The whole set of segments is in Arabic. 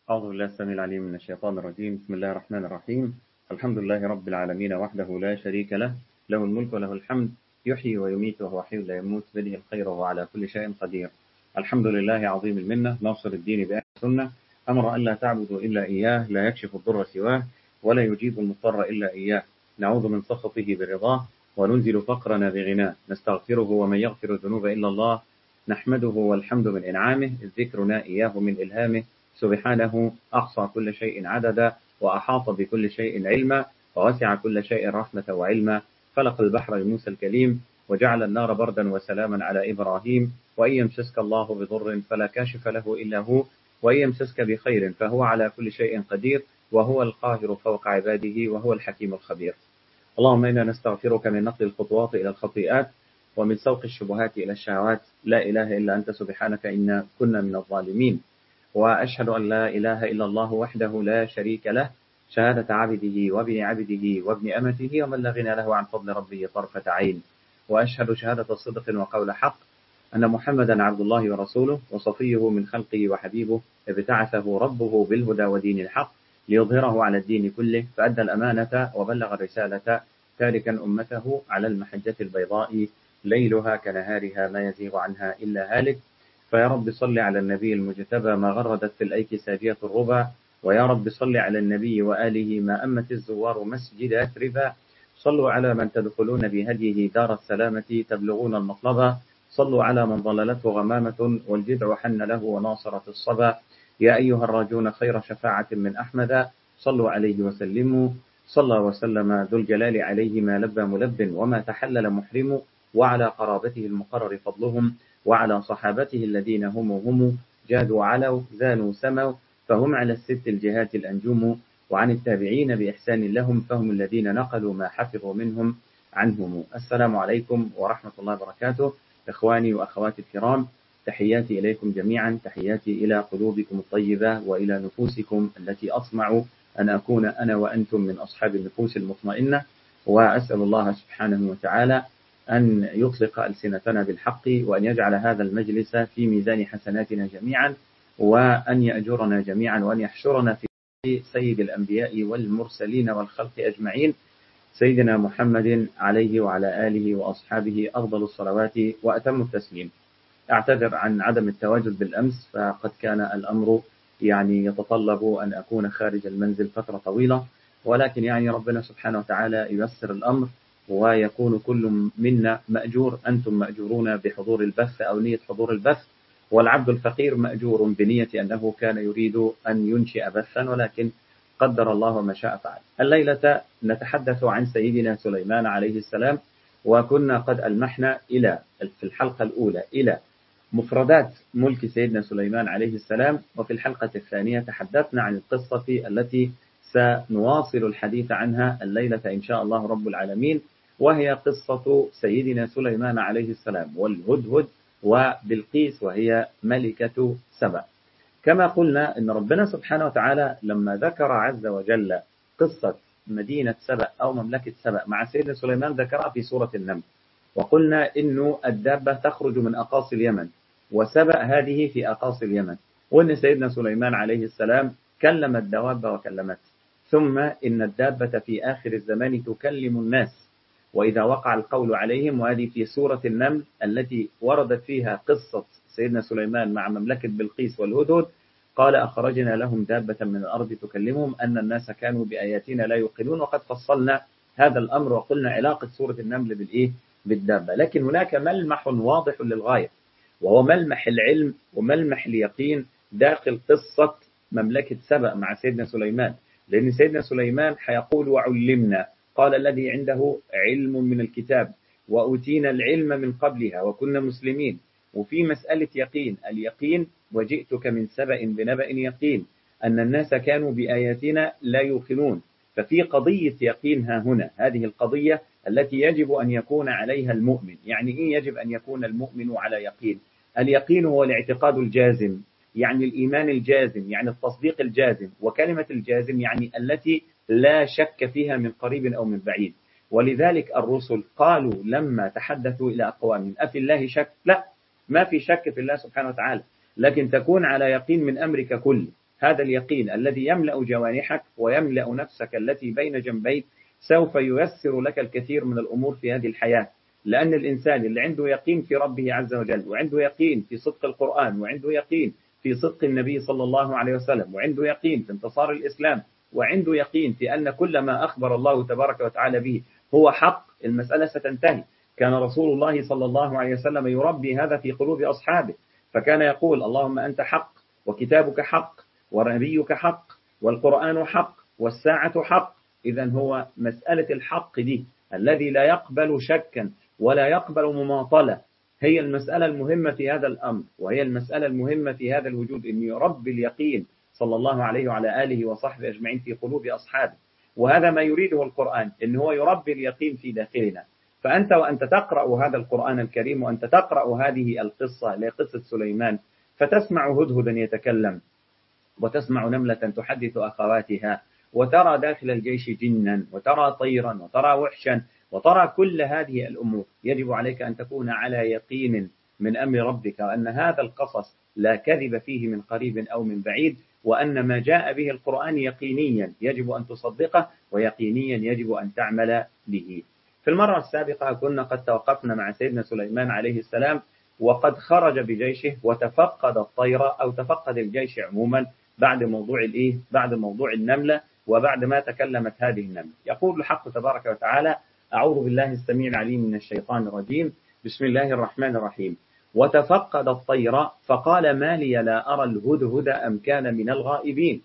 أعوذ بالله السميع العليم من الشيطان الرجيم. بسم الله الرحمن الرحيم. الحمد لله رب العالمين وحده لا شريك له، له الملك وله الحمد، يحيي ويميت وهو حي لا يموت، بيده الخير وهو على كل شيء قدير. الحمد لله عظيم المنة، ناصر الدين بأهل السنة، أمر أن لا تعبدوا إلا إياه، لا يكشف الضر سواه ولا يجيب المضطر إلا إياه. نعوذ من سخطه برضاه وننزل فقرنا بغناه، نستغفره ومن يغفر الذنوب إلا الله، نحمده والحمد من إنعامه، ذكرنا إياه من إلهامه. سبحانه أحصى كل شيء عددا، وأحاط بكل شيء علما، ووسع كل شيء رحمة وعلما. خلق البحر لموسى الكليم، وجعل النار بردا وسلاما على إبراهيم. وإن يمسسك الله بضر فلا كاشف له إلا هو، وإن يمسسك بخير فهو على كل شيء قدير، وهو القاهر فوق عباده، وهو الحكيم الخبير. اللهم إنا نستغفرك من نقل الخطوات إلى الخطيئات، ومن سوق الشبهات إلى الشهوات. لا إله إلا أنت سبحانك إنا كنا من الظالمين. وأشهد أن لا إله إلا الله وحده لا شريك له، شهادة عبده وابن عبده وابن أمته، ومن لا غنى له عن فضل ربه طرفة عين. وأشهد شهادة صدق وقول حق أن محمدا عبد الله ورسوله، وصفيه من خلقه وحبيبه، ابتعثه ربه بالهدى ودين الحق ليظهره على الدين كله، فأدى الأمانة وبلغ الرسالة، تاركا أمته على المحجة البيضاء ليلها كنهارها لا يزيغ عنها إلا هالك. فيا رب صل على النبي المجتبى ما غردت في الأيك ساجية الربا، ويا رب صل على النبي وآله ما أمت الزوار مسجد أثربا. صلوا على من تدخلون بهديه دار السلامة تبلغون المطلبا. صلوا على من ضللته غمامة والجذع حن له وناصرت الصبا. يا أيها الراجون خير شفاعة من أحمد، صلوا عليه وسلموا. صلى وسلم ذو الجلال عليه ما لبى ملب وما تحلل محرم، وعلى قرابته المقرر فضلهم، وعلى صحابته الذين هم جادوا علوا زانوا سموا، فهم على الست الجهات الأنجوم، وعن التابعين بإحسان لهم، فهم الذين نقلوا ما حفظوا منهم عنهم. السلام عليكم ورحمة الله وبركاته. إخواني وأخواتي الكرام، تحياتي إليكم جميعا، تحياتي إلى قلوبكم الطيبة وإلى نفوسكم التي أطمع أن أكون أنا وأنتم من أصحاب النفوس المطمئنة. وأسأل الله سبحانه وتعالى أن يطلق ألسنتنا بالحق، وأن يجعل هذا المجلس في ميزان حسناتنا جميعا، وأن يأجرنا جميعا، وأن يحشرنا في سيد الأنبياء والمرسلين والخلق أجمعين، سيدنا محمد عليه وعلى آله وأصحابه أفضل الصلوات وأتم التسليم. أعتذر عن عدم التواجد بالأمس، فقد كان الأمر يتطلب أن أكون خارج المنزل فترة طويلة، ولكن ربنا سبحانه وتعالى ييسر الأمر، ويكون كل منا مأجور. أنتم مأجورون بحضور البث أو نية حضور البث، والعبد الفقير مأجور بنية أنه كان يريد أن ينشئ بثا، ولكن قدر الله ما شاء فعل. الليلة نتحدث عن سيدنا سليمان عليه السلام، وكنا قد ألمحنا في الحلقة الأولى إلى مفردات ملك سيدنا سليمان عليه السلام، وفي الحلقة الثانية تحدثنا عن القصة التي سنواصل الحديث عنها الليلة إن شاء الله رب العالمين، وهي قصة سيدنا سليمان عليه السلام والهدهد وبلقيس وهي ملكة سبأ. كما قلنا إن ربنا سبحانه وتعالى لما ذكر عز وجل قصة مدينة سبأ أو مملكة سبأ مع سيدنا سليمان ذكرها في سورة النمل، وقلنا إنه الدابة تخرج من أقاصي اليمن، وسبأ هذه في أقاصي اليمن، وإن سيدنا سليمان عليه السلام كلم الدواب وكلمته، ثم إن الدابة في آخر الزمان تكلم الناس وإذا وقع القول عليهم. وهذه في سورة النمل التي وردت فيها قصة سيدنا سليمان مع مملكة بلقيس والهدهد. قال أخرجنا لهم دابة من الأرض تكلمهم أن الناس كانوا بآياتنا لا يوقنون. وقد فصلنا هذا الأمر وقلنا علاقة سورة النمل بالدابة. لكن هناك ملمح واضح للغاية، وهو ملمح العلم وملمح اليقين داخل قصة مملكة سبأ مع سيدنا سليمان. لأن سيدنا سليمان حيقول وعلمنا، قال الذي عنده علم من الكتاب وأوتينا العلم من قبلها وكنا مسلمين. وفي مسألة يقين، اليقين وجئتك من سبأ بنبأ يقين، أن الناس كانوا بآياتنا لا يوقنون. ففي قضية يقين ها هنا، هذه القضية التي يجب أن يكون عليها المؤمن. يعني إيه يجب أن يكون المؤمن على يقين؟ اليقين هو الاعتقاد الجازم، يعني الإيمان الجازم، يعني التصديق الجازم، وكلمة الجازم يعني التي لا شك فيها من قريب أو من بعيد. ولذلك الرسل قالوا لما تحدثوا إلى أقوام أفي الله شك؟ لا، ما في شك في الله سبحانه وتعالى، لكن تكون على يقين من أمرك كله. هذا اليقين الذي يملأ جوانحك ويملأ نفسك التي بين جنبيك سوف ييسر لك الكثير من الأمور في هذه الحياة. لأن الإنسان اللي عنده يقين في ربه عز وجل، وعنده يقين في صدق القرآن، وعنده يقين في صدق النبي صلى الله عليه وسلم، وعنده يقين في انتصار الإسلام، وعنده يقين في أن كل ما أخبر الله تبارك وتعالى به هو حق، المسألة ستنتهي. كان رسول الله صلى الله عليه وسلم يربي هذا في قلوب أصحابه، فكان يقول: اللهم أنت حق، وكتابك حق، ونبيك حق، والقرآن حق، والساعة حق. إذن هو مسألة الحق دي الذي لا يقبل شكا ولا يقبل مماطلة، هي المسألة المهمة في هذا الأمر، وهي المسألة المهمة في هذا الوجود، أن يربي اليقين صلى الله عليه وعلى آله وصحبه أجمعين في قلوب أصحابه. وهذا ما يريده القرآن، أن هو يربي اليقين في داخلنا. فأنت وأنت تقرأ هذا القرآن الكريم، وأنت تقرأ هذه القصة اللي قصة سليمان، فتسمع هدهدا يتكلم، وتسمع نملة تحدث أخواتها، وترى داخل الجيش جنا، وترى طيرا، وترى وحشا، وترى كل هذه الأمور. يجب عليك أن تكون على يقين من أمر ربك، وأن هذا القصص لا كذب فيه من قريب أو من بعيد، وأن ما جاء به القرآن يقينيا يجب أن تصدقه، ويقينيا يجب أن تعمل به. في المرة السابقة كنا قد توقفنا مع سيدنا سليمان عليه السلام، وقد خرج بجيشه وتفقد الطير، أو تفقد الجيش عموما، بعد موضوع النملة، وبعد ما تكلمت هذه النملة. يقول الحق تبارك وتعالى: أعوذ بالله السميع العليم من الشيطان الرجيم، بسم الله الرحمن الرحيم. وتفقد الطير فقال: ما لي لا أرى الهدهد أم كان من الغائبين،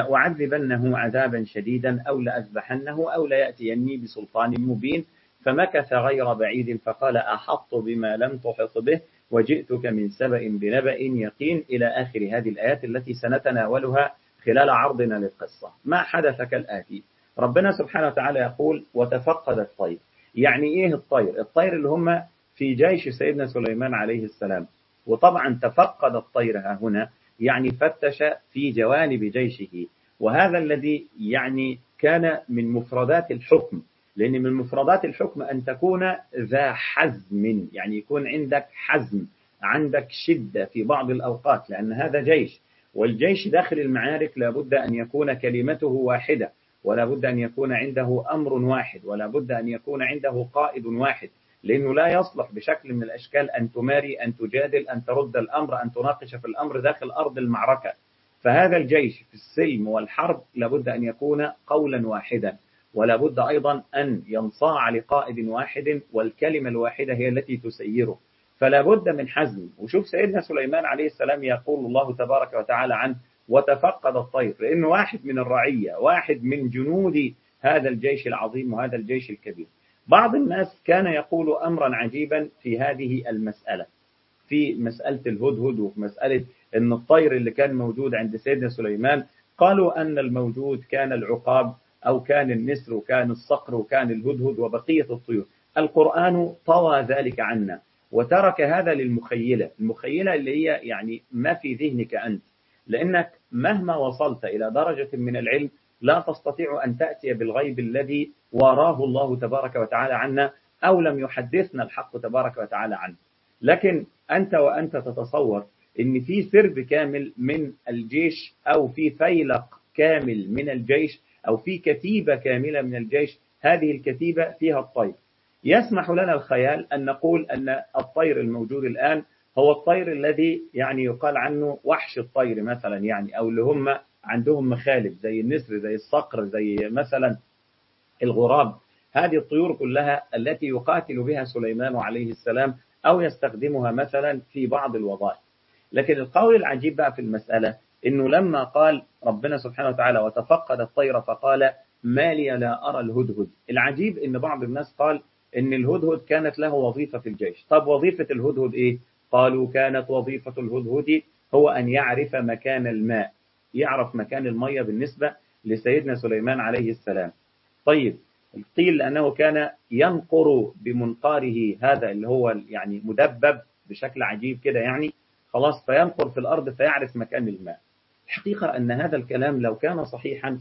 لأعذبنه عذابا شديدا أو لأذبحنه أو ليأتيني بسلطان مبين. فمكث غير بعيد فقال: أحط بما لم تحط به وجئتك من سبأ بنبأ يقين، إلى آخر هذه الآيات التي سنتناولها خلال عرضنا للقصة. ما حدث كالآتي: ربنا سبحانه وتعالى يقول: وتفقد الطير. يعني إيه الطير؟ الطير اللي هم في جيش سيدنا سليمان عليه السلام. وطبعا تفقد الطير هنا يعني فتش في جوانب جيشه، وهذا الذي يعني كان من مفردات الحكم، لأن من مفردات الحكم أن تكون ذا حزم، يعني يكون عندك حزم، عندك شدة في بعض الأوقات، لأن هذا جيش، والجيش داخل المعارك لابد أن يكون كلمته واحدة، ولا بد أن يكون عنده أمر واحد، ولا بد أن يكون عنده قائد واحد، لأنه لا يصلح بشكل من الأشكال أن تماري، أن تجادل، أن ترد الأمر، أن تناقش في الأمر داخل أرض المعركة. فهذا الجيش في السلم والحرب لابد أن يكون قولا واحدا، ولا بد أيضا أن ينصاع لقائد واحد، والكلمة الواحدة هي التي تسيره. فلا بد من حزم. وشوف سيدنا سليمان عليه السلام يقول الله تبارك وتعالى عنه: وتفقد الطير، لأنه واحد من الرعية، واحد من جنود هذا الجيش العظيم وهذا الجيش الكبير. بعض الناس كان يقول أمرا عجيبا في هذه المسألة، في مسألة الهدهد، وفي مسألة أن الطير اللي كان موجود عند سيدنا سليمان، قالوا أن الموجود كان العقاب، أو كان النسر، وكان الصقر، وكان الهدهد، وبقية الطيور. القرآن طوى ذلك عنا، وترك هذا للمخيلة، المخيلة اللي هي يعني ما في ذهنك أنت، لأنك مهما وصلت إلى درجة من العلم لا تستطيع أن تأتي بالغيب الذي وراه الله تبارك وتعالى عنا، أو لم يحدثنا الحق تبارك وتعالى عنه. لكن أنت وأنت تتصور أن في سرب كامل من الجيش، أو في فيلق كامل من الجيش، أو في كتيبة كاملة من الجيش، هذه الكتيبة فيها الطير. يسمح لنا الخيال أن نقول أن الطير الموجود الآن هو الطير الذي يعني يقال عنه وحش الطير مثلا، يعني أو اللي هم عندهم مخالب زي النسر، زي الصقر، زي مثلا الغراب. هذه الطيور كلها التي يقاتل بها سليمان عليه السلام، أو يستخدمها مثلا في بعض الوظائف. لكن القول العجيب بقى في المسألة إنه لما قال ربنا سبحانه وتعالى: وتفقد الطير فقال: ما لي لا أرى الهدهد. العجيب إن بعض الناس قال إن الهدهد كانت له وظيفة في الجيش. طب وظيفة الهدهد إيه؟ قالوا: كانت وظيفة الهدهد هو أن يعرف مكان الماء، يعرف مكان المية بالنسبة لسيدنا سليمان عليه السلام. طيب، قيل أنه كان ينقر بمنقاره، هذا اللي هو يعني مدبب بشكل عجيب كده، يعني خلاص، فينقر في الأرض فيعرف مكان الماء. الحقيقة أن هذا الكلام لو كان صحيحا،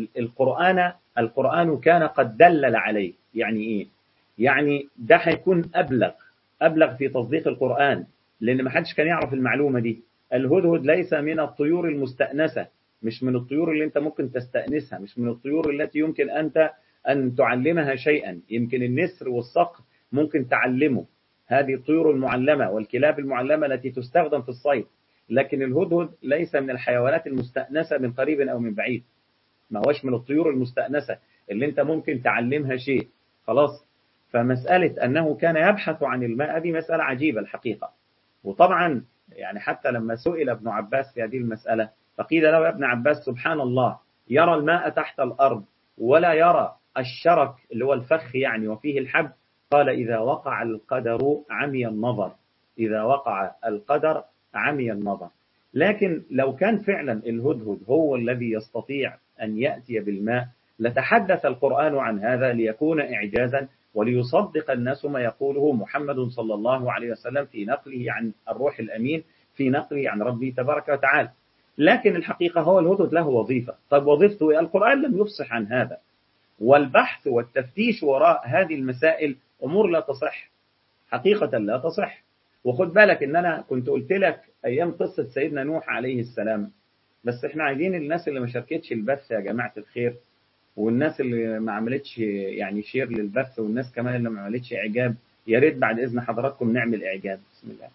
القرآن كان قد دلل عليه. يعني إيه؟ يعني ده هيكون أبلغ في تصديق القرآن، لأن ما حدش كان يعرف المعلومة دي. الهدهد ليس من الطيور المستأنسة، مش من الطيور اللي أنت ممكن تستأنسها، مش من الطيور التي يمكن أنت أن تعلمها شيئا. يمكن النسر والصقر ممكن تعلمه، هذه الطيور المعلمة والكلاب المعلمة التي تستخدم في الصيد، لكن الهدهد ليس من الحيوانات المستأنسة من قريب أو من بعيد، ما هوش من الطيور المستأنسة اللي أنت ممكن تعلمها شيء. خلاص. فمسألة أنه كان يبحث عن الماء دي مسألة عجيبة الحقيقة. وطبعا يعني حتى لما سئل ابن عباس في هذه المسألة فقيل له يا ابن عباس سبحان الله، يرى الماء تحت الأرض ولا يرى الشرك اللي هو الفخ يعني وفيه الحب؟ قال إذا وقع القدر عمي النظر، إذا وقع القدر عمي النظر. لكن لو كان فعلا الهدهد هو الذي يستطيع أن يأتي بالماء لتحدث القرآن عن هذا ليكون إعجازا وليصدق الناس ما يقوله محمد صلى الله عليه وسلم في نقله عن الروح الأمين، في نقله عن ربه تبارك وتعالى. لكن الحقيقة هو الهدهد له وظيفة. طيب وظيفته القرآن لم يفصح عن هذا، والبحث والتفتيش وراء هذه المسائل أمور لا تصح، حقيقة لا تصح. وخد بالك إن أنا كنت قلت لك أيام قصة سيدنا نوح عليه السلام، بس إحنا عايزين الناس اللي ما شاركتش البث يا جماعة الخير، والناس اللي ما عملتش يعني شير للبث، والناس كمان اللي ما عملتش إعجاب، يا ريت بعد إذن حضراتكم نعمل إعجاب. بسم الله.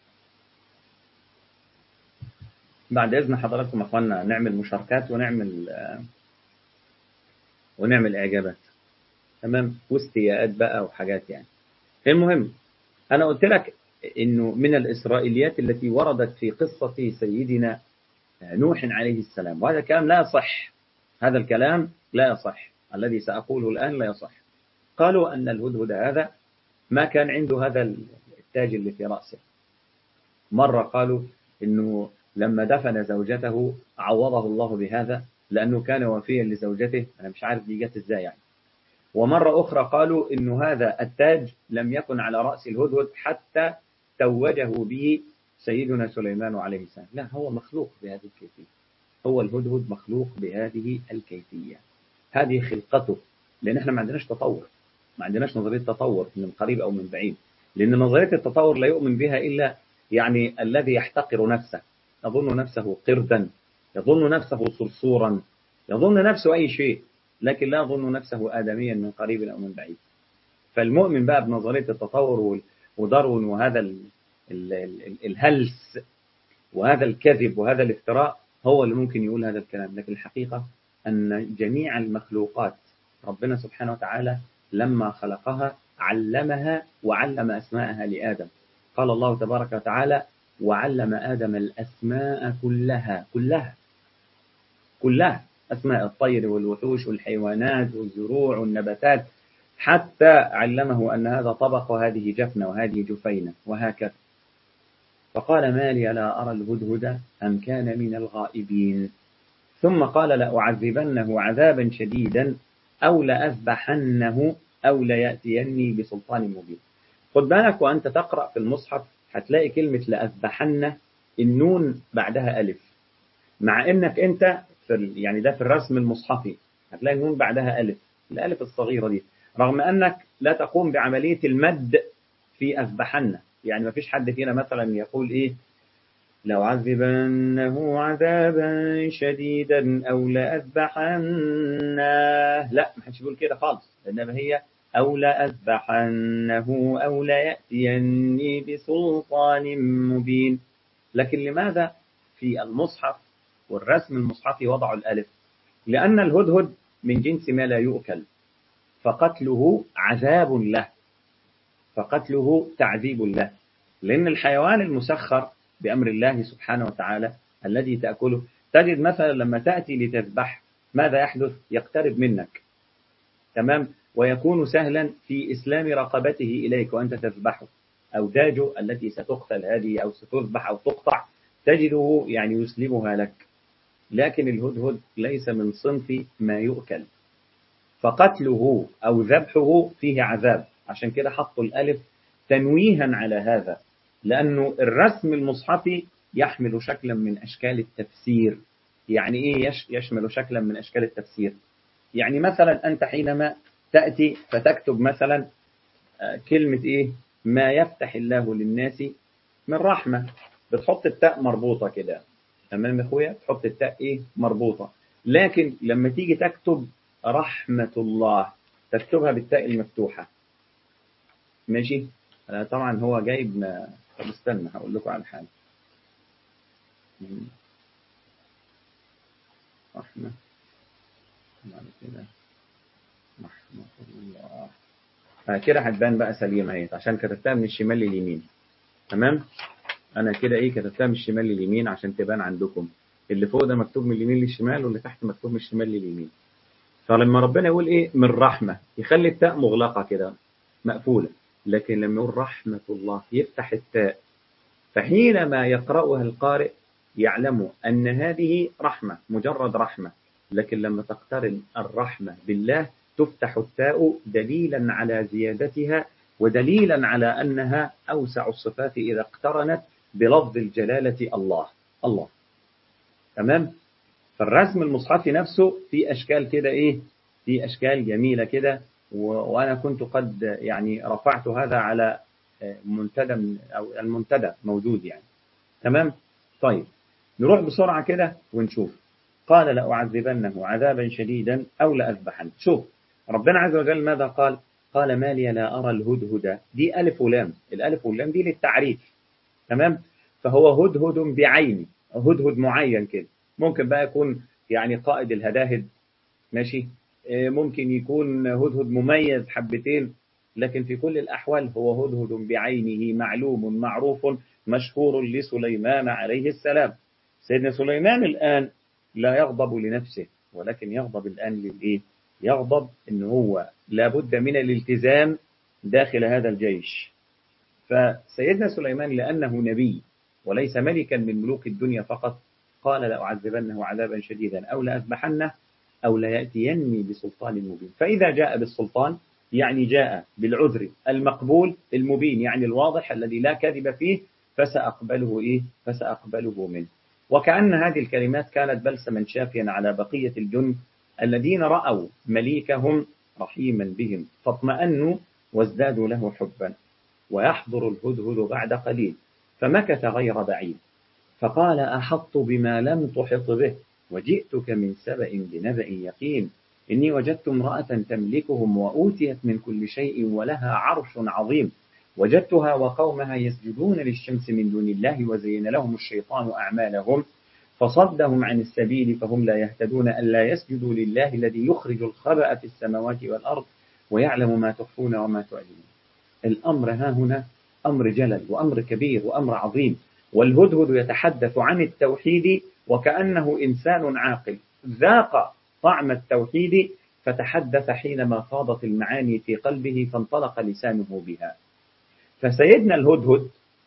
بعد إذن حضراتكم أخوانا نعمل مشاركات ونعمل إعجابات، تمام، واستياءات بقى وحاجات يعني. المهم أنا قلت لك إنه من الإسرائيليات التي وردت في قصة سيدنا نوح عليه السلام، وهذا الكلام لا يصح، هذا الكلام لا يصح، الذي سأقوله الآن لا يصح. قالوا أن الهدهد هذا ما كان عنده هذا التاج اللي في رأسه. مرة قالوا إنه لما دفن زوجته عوضه الله بهذا لأنه كان وفيا لزوجته، أنا مش عارف دي جت إزاي يعني. ومرة أخرى قالوا إنه هذا التاج لم يكن على رأس الهدهد حتى توجه به سيدنا سليمان عليه السلام. لا، هو مخلوق بهذه الكيفية، هو الهدهد مخلوق بهذه الكيفية، هذه خلقته. لأن احنا ما عندناش تطور، ما عندناش نظرية تطور من قريب أو من بعيد، لأن نظرية التطور لا يؤمن بها إلا يعني الذي يحتقر نفسه، يظن نفسه قردا، يظن نفسه صرصورا، يظن نفسه أي شيء، لكن لا يظن نفسه آدميا من قريب أو من بعيد. فالمؤمن بقى بنظرية التطور وداروين وهذا الهلس وهذا الكذب وهذا الافتراء هو اللي ممكن يقول هذا الكلام. لكن الحقيقة أن جميع المخلوقات ربنا سبحانه وتعالى لما خلقها علمها وعلم أسماءها لآدم. قال الله تبارك وتعالى وعلم آدم الأسماء كلها، أسماء الطير والوحوش والحيوانات والزروع والنباتات، حتى علمه أن هذا طبق وهذه جفنة وهذه جفينة وهكذا. فقال ما لي لا أرى الهدهد أم كان من الغائبين. ثم قال لأعذبنه عذابا شديدا أو لأذبحنه أو ليأتيني بسلطان مبين. خد بالك وأنت تقرأ في المصحف هتلاقي كلمة لأذبحنه النون بعدها ألف، مع إنك أنت يعني ده في الرسم المصحفي هتلاقي النون بعدها ألف، الألف الصغيرة دي، رغم أنك لا تقوم بعملية المد في أذبحنه. يعني ما فيش حد فينا مثلا يقول إيه لو عذبنه عذابا شديدا أو لأذبحنه، لا، ما حدش يقول كده خالص، إنما هي أو لأذبحنه أو ليأتيني بسلطان مبين. لكن لماذا في المصحف والرسم المصحفي وضعوا الألف؟ لأن الهدهد من جنس ما لا يؤكل، فقتله عذاب له، فقتله تعذيب له. لأن الحيوان المسخر بأمر الله سبحانه وتعالى الذي تأكله، تجد مثلا لما تأتي لتذبح ماذا يحدث؟ يقترب منك، تمام، ويكون سهلا في إسلام رقبته إليك وأنت تذبحه. أوداجه التي ستقتل هذه أو ستذبح أو تقطع تجده يعني يسلمها لك. لكن الهدهد ليس من صنف ما يؤكل، فقتله أو ذبحه فيه عذاب. عشان كده حطوا الألف تنويها على هذا، لأنه الرسم المصحفي يحمل شكلا من أشكال التفسير. يعني إيه يشمل شكلا من أشكال التفسير؟ يعني مثلا أنت حينما تأتي فتكتب مثلا كلمة إيه ما يفتح الله للناس من رحمة، بتحط التاء مربوطة كده، تمام يا اخويا، تحط التاء ايه مربوطة. لكن لما تيجي تكتب رحمة الله تكتبها بالتاء المفتوحة. ماشي. أنا طبعا هو جايب طب استنى هقول لكم على حاجة. رحمة، بعد كده رحمة الله. كده هتبان بقى سليمة اهي، عشان كتبتها من الشمال لليمين. تمام. انا كده ايه كتبتها من الشمال لليمين عشان تبان عندكم. اللي فوق ده مكتوب من اليمين للشمال، واللي تحت مكتوب من الشمال لليمين. فلما ربنا يقول ايه من رحمة يخلي التاء مغلقة كده مقفولة، لكن لما يقول رحمة الله يفتح التاء. فحينما يقرأها القارئ يعلم أن هذه رحمة، مجرد رحمة. لكن لما تقترن الرحمة بالله تفتح التاء دليلا على زيادتها، ودليلا على أنها أوسع الصفات إذا اقترنت بلفظ الجلالة الله. الله. تمام. فالرسم المصحفي نفسه في أشكال كده إيه، في أشكال جميلة كده. وأنا كنت قد يعني رفعت هذا على منتدى أو المنتدى موجود يعني. تمام. طيب نروح بسرعة كده ونشوف. قال لأعذبنه عذابا شديدا أو لأذبحن. شوف ربنا عز وجل ماذا قال. قال ما لي لا أرى الهدهد. دي ألف ولام، الألف واللام دي للتعريف. تمام. فهو هدهد بعين، هدهد معين كده. ممكن بقى يكون يعني قائد الهداهد. ماشي. ممكن يكون هدهد مميز حبتين، لكن في كل الأحوال هو هدهد بعينه، معلوم معروف مشهور لسليمان عليه السلام. سيدنا سليمان الآن لا يغضب لنفسه، ولكن يغضب الآن للإيه؟ يغضب إن هو لابد من الالتزام داخل هذا الجيش. فسيدنا سليمان لأنه نبي وليس ملكا من ملوك الدنيا فقط، قال لأعذبنه عذابا شديدا أو لأذبحنه أو ليأتيني بسلطان مبين. فإذا جاء بالسلطان يعني جاء بالعذر المقبول المبين، يعني الواضح الذي لا كذب فيه، فسأقبله إيه؟ فسأقبله منه. وكأن هذه الكلمات كانت بلسما شافيا على بقية الجند الذين رأوا مليكهم رحيما بهم فاطمأنوا وازدادوا له حبا. ويحضر الهدهد بعد قليل فمكث غير بعيد فقال أحطت بما لم تحط به وجئتك من سبأ بنبأ يقين إني وجدت امرأة تملكهم وأوتيت من كل شيء ولها عرش عظيم وجدتها وقومها يسجدون للشمس من دون الله وزين لهم الشيطان أعمالهم فصدهم عن السبيل فهم لا يهتدون ألا يسجدوا لله الذي يخرج الخبأ في السماوات والأرض ويعلم ما تخفون وما تعلنون. الأمر ها هنا أمر جلل وأمر كبير وأمر عظيم. والهدهد يتحدث عن التوحيد وكأنه إنسان عاقل ذاق طعم التوحيد فتحدث حينما فاضت المعاني في قلبه فانطلق لسانه بها. فسيدنا الهدهد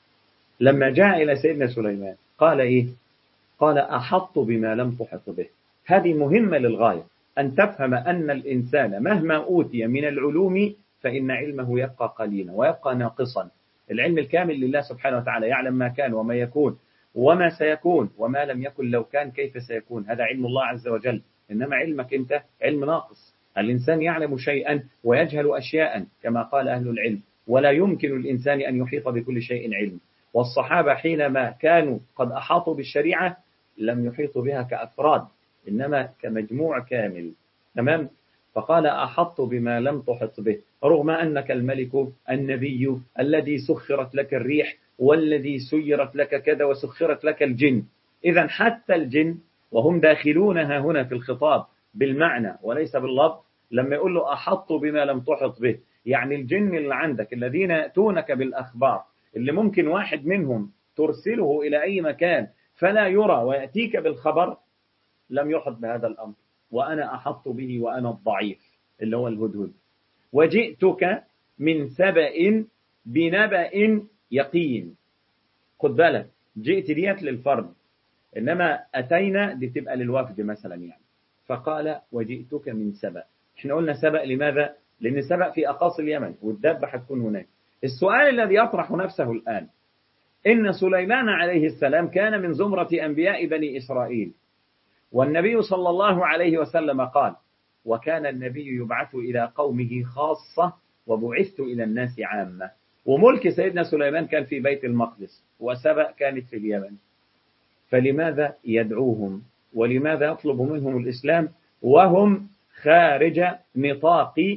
لما جاء إلى سيدنا سليمان قال إيه؟ قال أحط بما لم تحط به. هذه مهمة للغاية، أن تفهم أن الإنسان مهما أوتي من العلوم فإن علمه يبقى قليلا ويبقى ناقصا. العلم الكامل لله سبحانه وتعالى، يعلم ما كان وما يكون وما سيكون وما لم يكن لو كان كيف سيكون، هذا علم الله عز وجل. إنما علمك أنت علم ناقص. الإنسان يعلم شيئا ويجهل أشياء كما قال أهل العلم، ولا يمكن الإنسان أن يحيط بكل شيء علم. والصحابة حينما كانوا قد أحاطوا بالشريعة لم يحيطوا بها كأفراد، إنما كمجموع كامل. تمام. فقال أحط بما لم تحط به رغم أنك الملك النبي الذي سخرت لك الريح والذي سيرت لك كذا وسخرت لك الجن. إذا حتى الجن وهم داخلونها هنا في الخطاب بالمعنى وليس باللفظ، لما يقول له أحط بما لم تحط به يعني الجن اللي عندك الذين يأتونك بالأخبار اللي ممكن واحد منهم ترسله إلى أي مكان فلا يرى ويأتيك بالخبر لم يحط بهذا الأمر، وأنا أحط به وأنا الضعيف اللي هو الهدهد. وجئتك من سبأ بنبأ يقين. خد بالك جئت ديت للفرد، إنما أتينا دي تبقى للوفد مثلا يعني. فقال وجئتك من سبأ. احنا قلنا سبأ لماذا؟ لأن سبأ في أقاصي اليمن والدابة هتكون هناك. السؤال الذي يطرح نفسه الآن، إن سليمان عليه السلام كان من زمرة أنبياء بني إسرائيل، والنبي صلى الله عليه وسلم قال وكان النبي يبعث إلى قومه خاصة وبعثت إلى الناس عامة. وملك سيدنا سليمان كان في بيت المقدس وسبأ كانت في اليمن. فلماذا يدعوهم ولماذا يطلب منهم الإسلام وهم خارج نطاق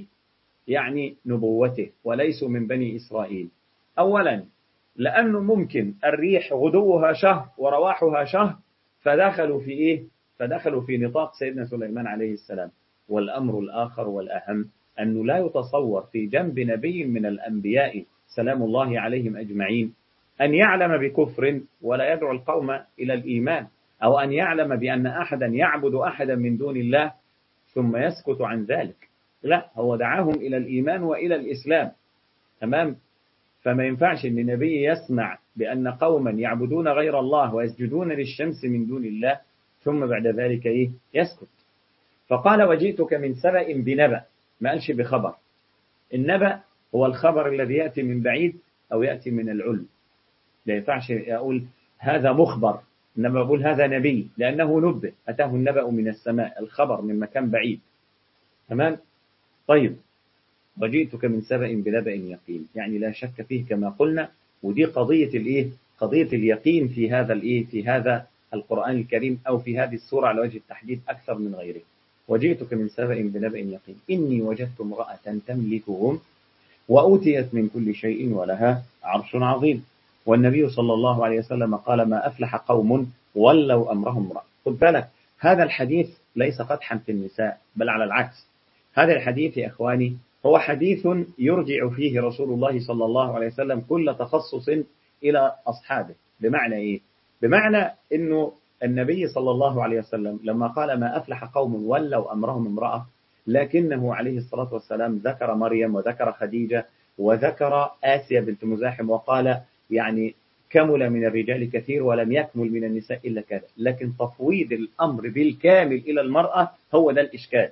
يعني نبوته وليسوا من بني إسرائيل؟ أولا لأنه ممكن الريح غدوها شهر ورواحها شهر، فدخلوا في إيه؟ فدخلوا في نطاق سيدنا سليمان عليه السلام. والأمر الآخر والأهم أنه لا يتصور في جنب نبي من الأنبياء سلام الله عليهم أجمعين أن يعلم بكفر ولا يدعو القوم إلى الإيمان، أو أن يعلم بأن أحدا يعبد أحدا من دون الله ثم يسكت عن ذلك. لا، هو دعاهم إلى الإيمان وإلى الإسلام. تمام؟ فما ينفعش أن النبي يسمع بأن قوما يعبدون غير الله ويسجدون للشمس من دون الله ثم بعد ذلك إيه؟ يسكت. فقال وجئتك من سبأ بنبأ، ما قالش بخبر. النبأ هو الخبر الذي يأتي من بعيد أو يأتي من العلم. لا ينفعش أقول هذا مخبر، إنما أقول هذا نبي لأنه نبئ، أتاه النبأ من السماء، الخبر من مكان بعيد. تمام؟ طيب، وجئتك من سبأ بنبأ يقين، يعني لا شك فيه كما قلنا، ودي قضية الإيه؟ قضية اليقين في هذا الإيه؟ في هذا القرآن الكريم أو في هذه السورة على وجه التحديد أكثر من غيره. وجئتك من سبأ بنبأ يقين إني وجدت امرأة تملكهم وأوتيت من كل شيء ولها عرش عظيم. والنبي صلى الله عليه وسلم قال ما أفلح قوم ولوا أمرهم امرأة. خد بالك، هذا الحديث ليس قدحا في النساء، بل على العكس. هذا الحديث يا إخواني هو حديث يرجع فيه رسول الله صلى الله عليه وسلم كل تخصص إلى أصحابه. بمعنى إيه؟ بمعنى أنه النبي صلى الله عليه وسلم لما قال ما أفلح قوم ولوا أمرهم امرأة، لكنه عليه الصلاة والسلام ذكر مريم وذكر خديجة وذكر آسيا بنت مزاحم، وقال يعني كمل من الرجال كثير ولم يكمل من النساء إلا كذا. لكن تفويض الأمر بالكامل إلى المرأة هو ده الإشكال،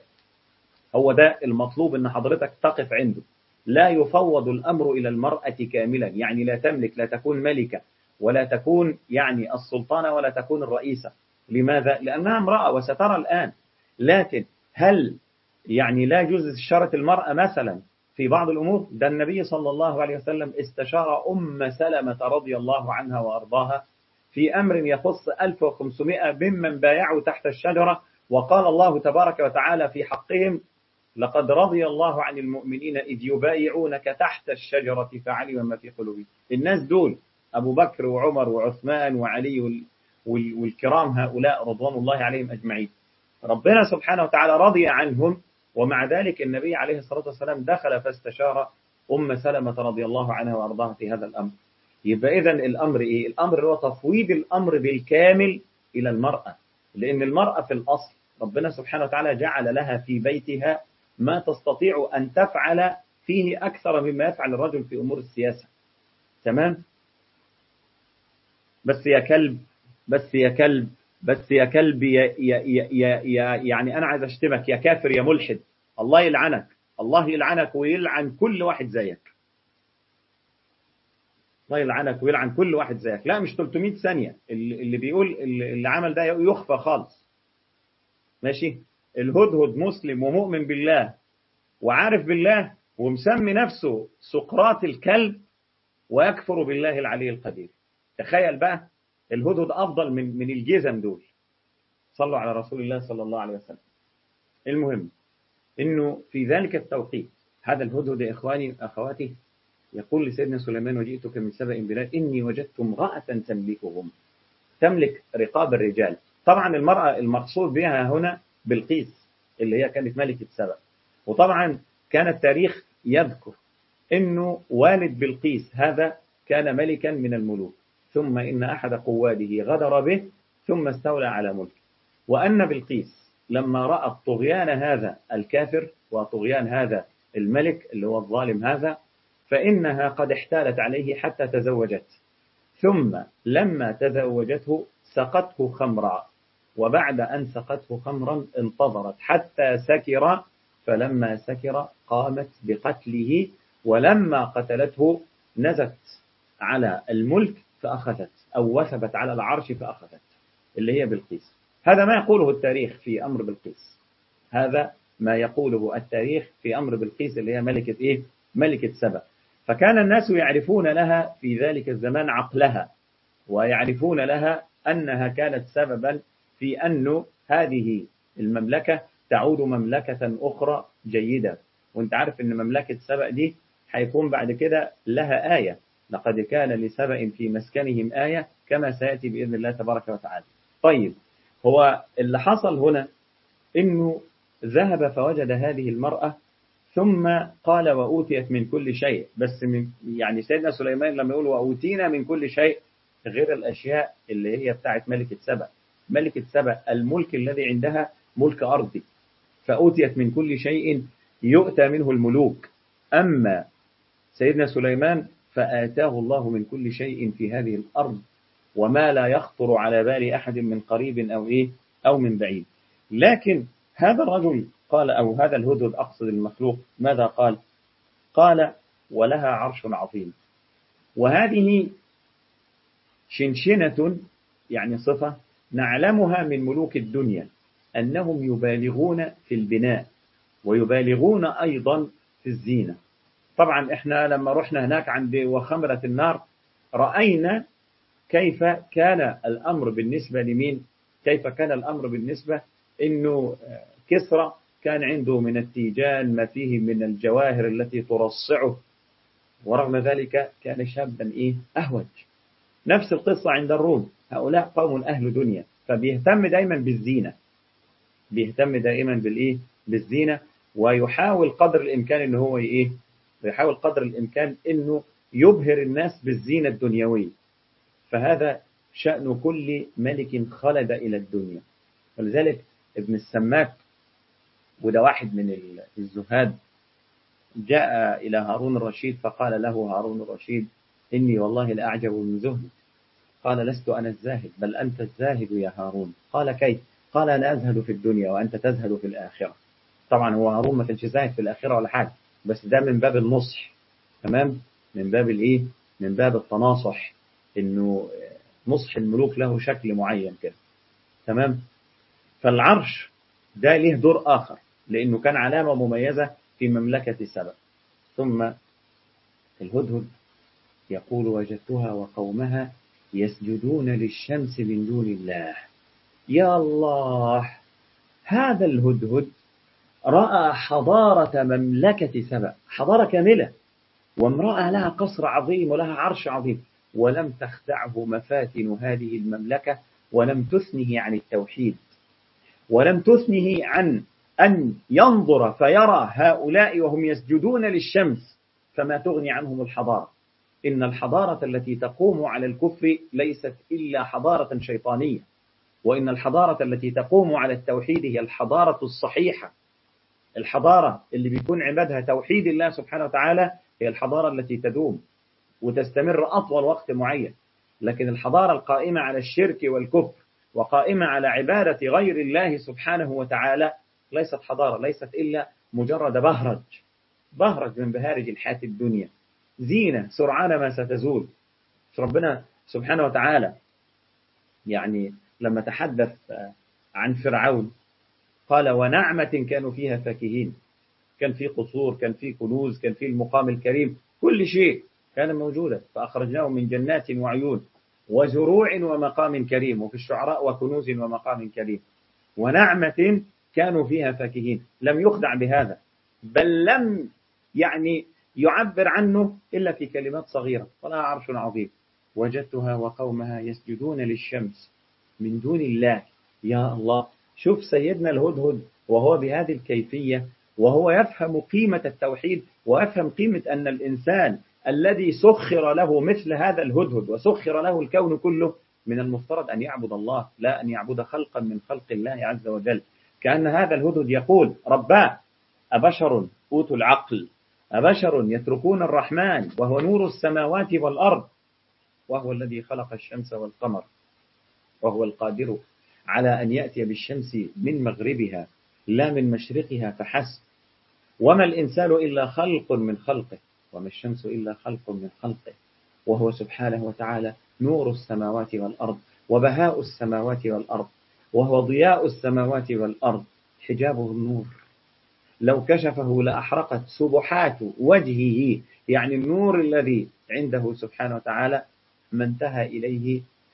هو ده المطلوب أن حضرتك تقف عنده. لا يفوض الأمر إلى المرأة كاملا، يعني لا تملك، لا تكون ملكة ولا تكون يعني السلطانة ولا تكون الرئيسة. لماذا؟ لأنها امرأة وسترى الآن. لكن هل يعني لا يجوز استشارة المرأة مثلا في بعض الأمور؟ ده النبي صلى الله عليه وسلم استشار أم سلمة رضي الله عنها وأرضاها في أمر يخص 1500 ممن بايعوا تحت الشجرة، وقال الله تبارك وتعالى في حقهم لقد رضي الله عن المؤمنين إذ يبايعونك تحت الشجرة فعلم ما في قلوبهم. الناس دول أبو بكر وعمر وعثمان وعلي والكرام هؤلاء رضوان الله عليهم أجمعين، ربنا سبحانه وتعالى رضي عنهم، ومع ذلك النبي عليه الصلاة والسلام دخل فاستشار أم سلمة رضي الله عنها وأرضاها في هذا الأمر. يبقى إذن الأمر إيه؟ الأمر هو تفويض الأمر بالكامل إلى المرأة، لأن المرأة في الأصل ربنا سبحانه وتعالى جعل لها في بيتها ما تستطيع أن تفعل فيه أكثر مما يفعل الرجل في أمور السياسة. تمام؟ بس يا كلب، بس يا كلب، بس يا كلب، يعني أنا عايز أشتمك يا كافر يا ملحد، الله يلعنك، الله يلعنك ويلعن كل واحد زيك، الله يلعنك ويلعن كل واحد زيك. لا مش 300 ثانية، اللي بيقول اللي عمل ده يخفى خالص. ماشي؟ الهدهد مسلم ومؤمن بالله وعارف بالله ومسمي نفسه سقراط الكلب ويكفر بالله العلي القدير. تخيل بقى، الهدهد أفضل من الجزم دول. صلوا على رسول الله صلى الله عليه وسلم. المهم إنه في ذلك التوقيت هذا الهدهد يا إخواني أخواتي يقول لسيدنا سليمان وجئتك من سبأ بنبأ إني وجدت امرأة تملكهم، تملك رقاب الرجال. طبعا المرأة المقصود بها هنا بلقيس اللي هي كانت ملكة سبأ. وطبعا كان التاريخ يذكر إنه والد بلقيس هذا كان ملكا من الملوك، ثم إن أحد قواده غدر به ثم استولى على ملكه. وأن بلقيس لما رأت طغيان هذا الكافر وطغيان هذا الملك اللي هو الظالم هذا، فإنها قد احتالت عليه حتى تزوجت، ثم لما تزوجته سقته خمرا، وبعد أن سقته خمرا انتظرت حتى سكر، فلما سكر قامت بقتله، ولما قتلته نزت على الملك فأخذت، أو وثبت على العرش فأخذت، اللي هي بلقيس. هذا ما يقوله التاريخ في أمر بلقيس، هذا ما يقوله التاريخ في أمر بلقيس اللي هي ملكة إيه؟ ملكة سبأ. فكان الناس يعرفون لها في ذلك الزمان عقلها، ويعرفون لها أنها كانت سببا في أن هذه المملكة تعود مملكة أخرى جيدة. وانت عارف أن مملكة سبأ دي هيكون بعد كده لها آية، لقد كان لسبأ في مسكنهم آية كما سيأتي بإذن الله تبارك وتعالى. طيب، هو اللي حصل هنا إنه ذهب فوجد هذه المرأة، ثم قال وأوتيت من كل شيء. بس يعني سيدنا سليمان لما يقول وأوتينا من كل شيء غير الأشياء اللي هي بتاعت ملكة سبأ. ملكة سبأ الملك الذي عندها ملك أرضي، فأوتيت من كل شيء يؤتى منه الملوك. أما سيدنا سليمان فآتاه الله من كل شيء في هذه الأرض، وما لا يخطر على بال أحد من قريب أو من بعيد. لكن هذا الرجل قال، أو هذا الهدهد أقصد المخلوق، ماذا قال؟ قال ولها عرش عظيم. وهذه شنشنة، يعني صفة نعلمها من ملوك الدنيا، أنهم يبالغون في البناء ويبالغون أيضا في الزينة. طبعا احنا لما رحنا هناك عند وخمرة النار رأينا كيف كان الأمر بالنسبة لمين؟ كيف كان الأمر بالنسبة إنه كسرى كان عنده من التيجان ما فيه من الجواهر التي ترصعه، ورغم ذلك كان شابا أهوج. نفس القصة عند الروم، هؤلاء قوم أهل دنيا، فبيهتم دائما بالزينة، بيهتم دائما بالزينة، ويحاول قدر الإمكان إنه هو ويحاول قدر الإمكان إنه يبهر الناس بالزينة الدنيوية. فهذا شأن كل ملك خلد إلى الدنيا. ولذلك ابن السماك، وده واحد من الزهاد، جاء إلى هارون الرشيد فقال له هارون الرشيد إني والله لأعجب من زهد. قال لست أنا الزاهد بل أنت الزاهد يا هارون. قال كيف؟ قال أنا أزهد في الدنيا وأنت تزهد في الآخرة. طبعا هو هارون ما كانش زاهد في الآخرة ولا حاجة، بس ده من باب النصح، تمام، من باب من باب التناصح، إنه نصح الملوك له شكل معين كده، تمام. فالعرش ده له دور آخر، لأنه كان علامة مميزة في مملكة سبأ. ثم الهدهد يقول وجدتها وقومها يسجدون للشمس من دون الله. يا الله، هذا الهدهد رأى حضارة مملكة سبأ، حضارة كاملة، وامرأة لها قصر عظيم ولها عرش عظيم، ولم تخدعه مفاتن هذه المملكة، ولم تثنه عن التوحيد، ولم تثنه عن أن ينظر فيرى هؤلاء وهم يسجدون للشمس، فما تغني عنهم الحضارة. إن الحضارة التي تقوم على الكفر ليست إلا حضارة شيطانية، وإن الحضارة التي تقوم على التوحيد هي الحضارة الصحيحة. الحضارة اللي بيكون عبادها توحيد الله سبحانه وتعالى هي الحضارة التي تدوم وتستمر أطول وقت معين. لكن الحضارة القائمة على الشرك والكفر وقائمة على عبادة غير الله سبحانه وتعالى ليست حضارة، ليست إلا مجرد بهرج من بهارج الحياة الدنيا، زينة سرعان ما ستزول. ربنا سبحانه وتعالى يعني لما تحدث عن فرعون قال ونعمة كانوا فيها فاكهين، كان في قصور، كان في كنوز، كان في المقام الكريم، كل شيء كان موجودا، فأخرجناهم من جنات وعيون وزروع ومقام كريم، وفي الشعراء وكنوز ومقام كريم، ونعمة كانوا فيها فاكهين. لم يخدع بهذا، بل لم يعبر عنه إلا في كلمات صغيرة، ولها عرش عظيم. وجدتها وقومها يسجدون للشمس من دون الله. يا الله، شوف سيدنا الهدهد وهو بهذه الكيفية، وهو يفهم قيمة التوحيد، ويفهم قيمة أن الإنسان الذي سخر له مثل هذا الهدهد وسخر له الكون كله من المفترض أن يعبد الله، لا أن يعبد خلقا من خلق الله عز وجل. كأن هذا الهدهد يقول رباه أبشر أوتوا العقل، أبشر يتركون الرحمن وهو نور السماوات والأرض، وهو الذي خلق الشمس والقمر، وهو القادر على أن يأتي بالشمس من مغربها لا من مشرقها فحسب، وما الإنسان إلا خلق من خلقه، وما الشمس إلا خلق من خلقه، وهو سبحانه وتعالى نور السماوات والأرض وبهاء السماوات والأرض، وهو ضياء السماوات والأرض، حجابه النور، لو كشفه لأحرقت سبحات وجهه، يعني النور الذي عنده سبحانه وتعالى ما انتهى إليه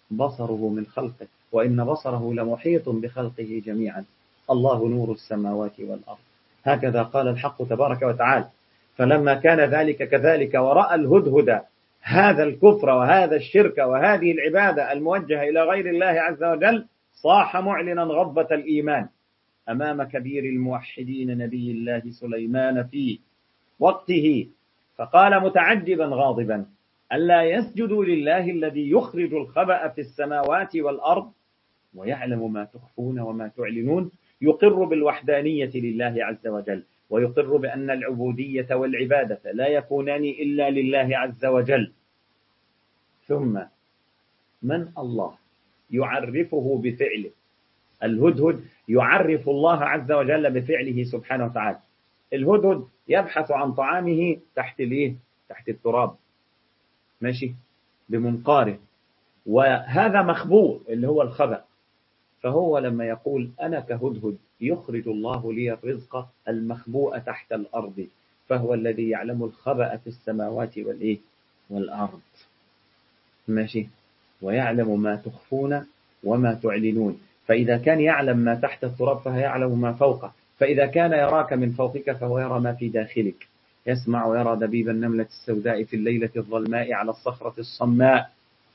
بصره من خلقه، وإن بصره لمحيط بخلقه جميعا. الله نور السماوات والأرض. هكذا قال الحق تبارك وتعالى. فلما كان ذلك كذلك ورأى الهدهد هذا الكفر وهذا الشرك وهذه العبادة الموجهة إلى غير الله عز وجل، صاح معلنا غضبة الإيمان أمام كبير الموحدين نبي الله سليمان في وقته، فقال متعجبا غاضبا: ألا يسجدوا لله الذي يخرج الخبأ في السماوات والأرض ويعلم ما تخفون وما تعلنون. يقر بالوحدانية لله عز وجل، ويقر بأن العبودية والعبادة لا يكونان إلا لله عز وجل. ثم من الله يعرفه بفعله. الهدهد يعرف الله عز وجل بفعله سبحانه وتعالى. الهدهد يبحث عن طعامه تحت تحت التراب، ماشي بمنقاره، وهذا مخبوء اللي هو الخبأ. فهو لما يقول أنا كهدهد يخرج الله لي الرزق المخبوء تحت الأرض، فهو الذي يعلم الخبأ في السماوات والأرض، ماشي، ويعلم ما تخفون وما تعلنون. فإذا كان يعلم ما تحت التراب فيعلم ما فوقه، فإذا كان يراك من فوقك فهو يرى ما في داخلك. يسمع ويرى دبيب النملة السوداء في الليلة الظلماء على الصخرة الصماء.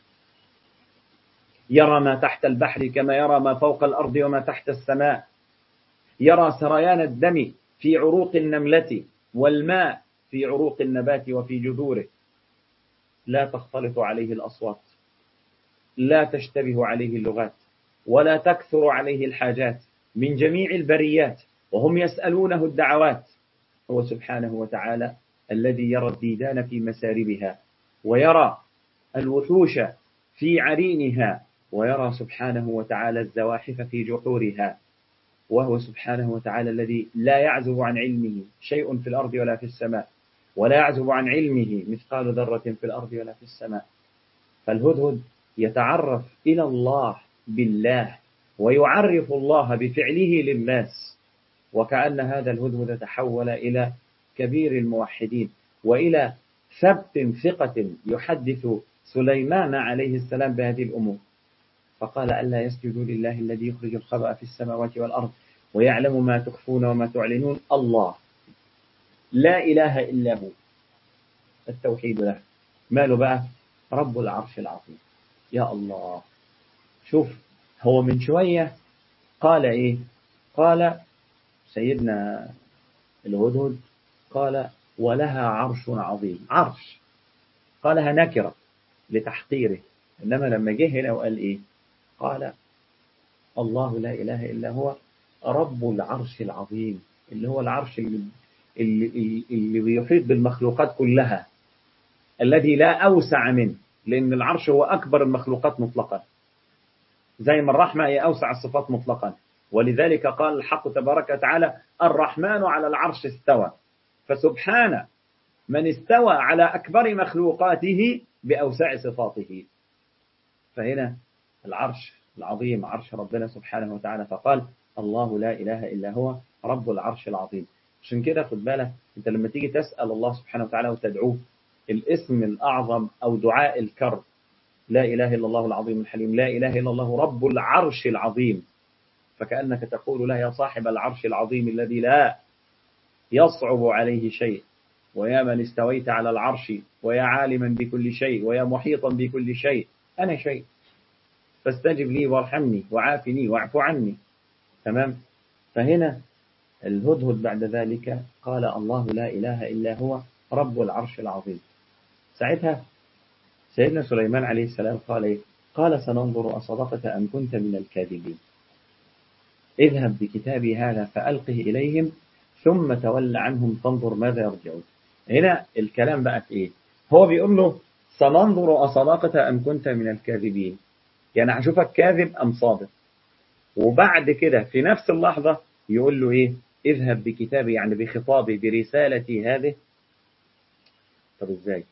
يرى ما تحت البحر كما يرى ما فوق الأرض وما تحت السماء. يرى سريان الدم في عروق النملة والماء في عروق النبات وفي جذوره. لا تختلط عليه الأصوات، لا تشتبه عليه اللغات، ولا تكثر عليه الحاجات من جميع البريات، وهم يسألونه الدعوات. هو سبحانه وتعالى الذي يرى الديدان في مساربها، ويرى الوحوش في عرينها، ويرى سبحانه وتعالى الزواحف في جحورها. وهو سبحانه وتعالى الذي لا يعزب عن علمه شيء في الأرض ولا في السماء، ولا يعزب عن علمه مثقال ذرة في الأرض ولا في السماء. فالهدهد يتعرف إلى الله بالله، ويعرف الله بفعله للناس. وكأن هذا الهدهد تحول إلى كبير الموحدين، وإلى ثبت ثقة يحدث سليمان عليه السلام بهذه الأمور. فقال ألا يسجدوا لله الذي يخرج الخبأ في السماوات والأرض ويعلم ما تخفون وما تعلنون. الله لا إله إلا هو، التوحيد له. ماله بقى؟ رب العرش العظيم. يا الله، شوف، هو من شوية قال إيه؟ قال سيدنا الهدهد قال ولها عرش عظيم. عرش قالها نكرة لتحقيره، إنما لما جه هنا وقال إيه؟ قال الله لا إله إلا هو رب العرش العظيم، اللي هو العرش اللي بيحيط بالمخلوقات كلها، الذي لا أوسع منه، لأن العرش هو أكبر المخلوقات مطلقا، زي ما الرحمة هي أوسع الصفات مطلقا. ولذلك قال الحق تبارك وتعالى الرحمن على العرش استوى. فسبحان من استوى على أكبر مخلوقاته بأوسع صفاته. فهنا العرش العظيم عرش ربنا سبحانه وتعالى، فقال الله لا إله إلا هو رب العرش العظيم. عشان كده خد بالك، انت لما تيجي تسأل الله سبحانه وتعالى وتدعوه، الاسم الأعظم أو دعاء الكرب لا إله إلا الله العظيم الحليم، لا إله إلا الله رب العرش العظيم. فكأنك تقول له يا صاحب العرش العظيم الذي لا يصعب عليه شيء، ويا من استويت على العرش، ويا عالما بكل شيء، ويا محيطا بكل شيء، أنا شيء، فاستجب لي وارحمني وعافني واعف عني. تمام. فهنا الهدهد بعد ذلك قال الله لا إله إلا هو رب العرش العظيم. ساعتها سيدنا سليمان عليه السلام قال إيه؟ قال سننظر أصدقت أم كنت من الكاذبين، اذهب بكتابي هذا فألقه إليهم ثم تول عنهم فانظر ماذا يرجعون. هنا الكلام بقى في إيه؟ هو بيقول له سننظر أصدقت أم كنت من الكاذبين، يعني هشوفك كاذب أم صادق. وبعد كده في نفس اللحظة يقول له إيه؟ اذهب بكتابي، يعني بخطابي برسالتي هذه. طب إزاي؟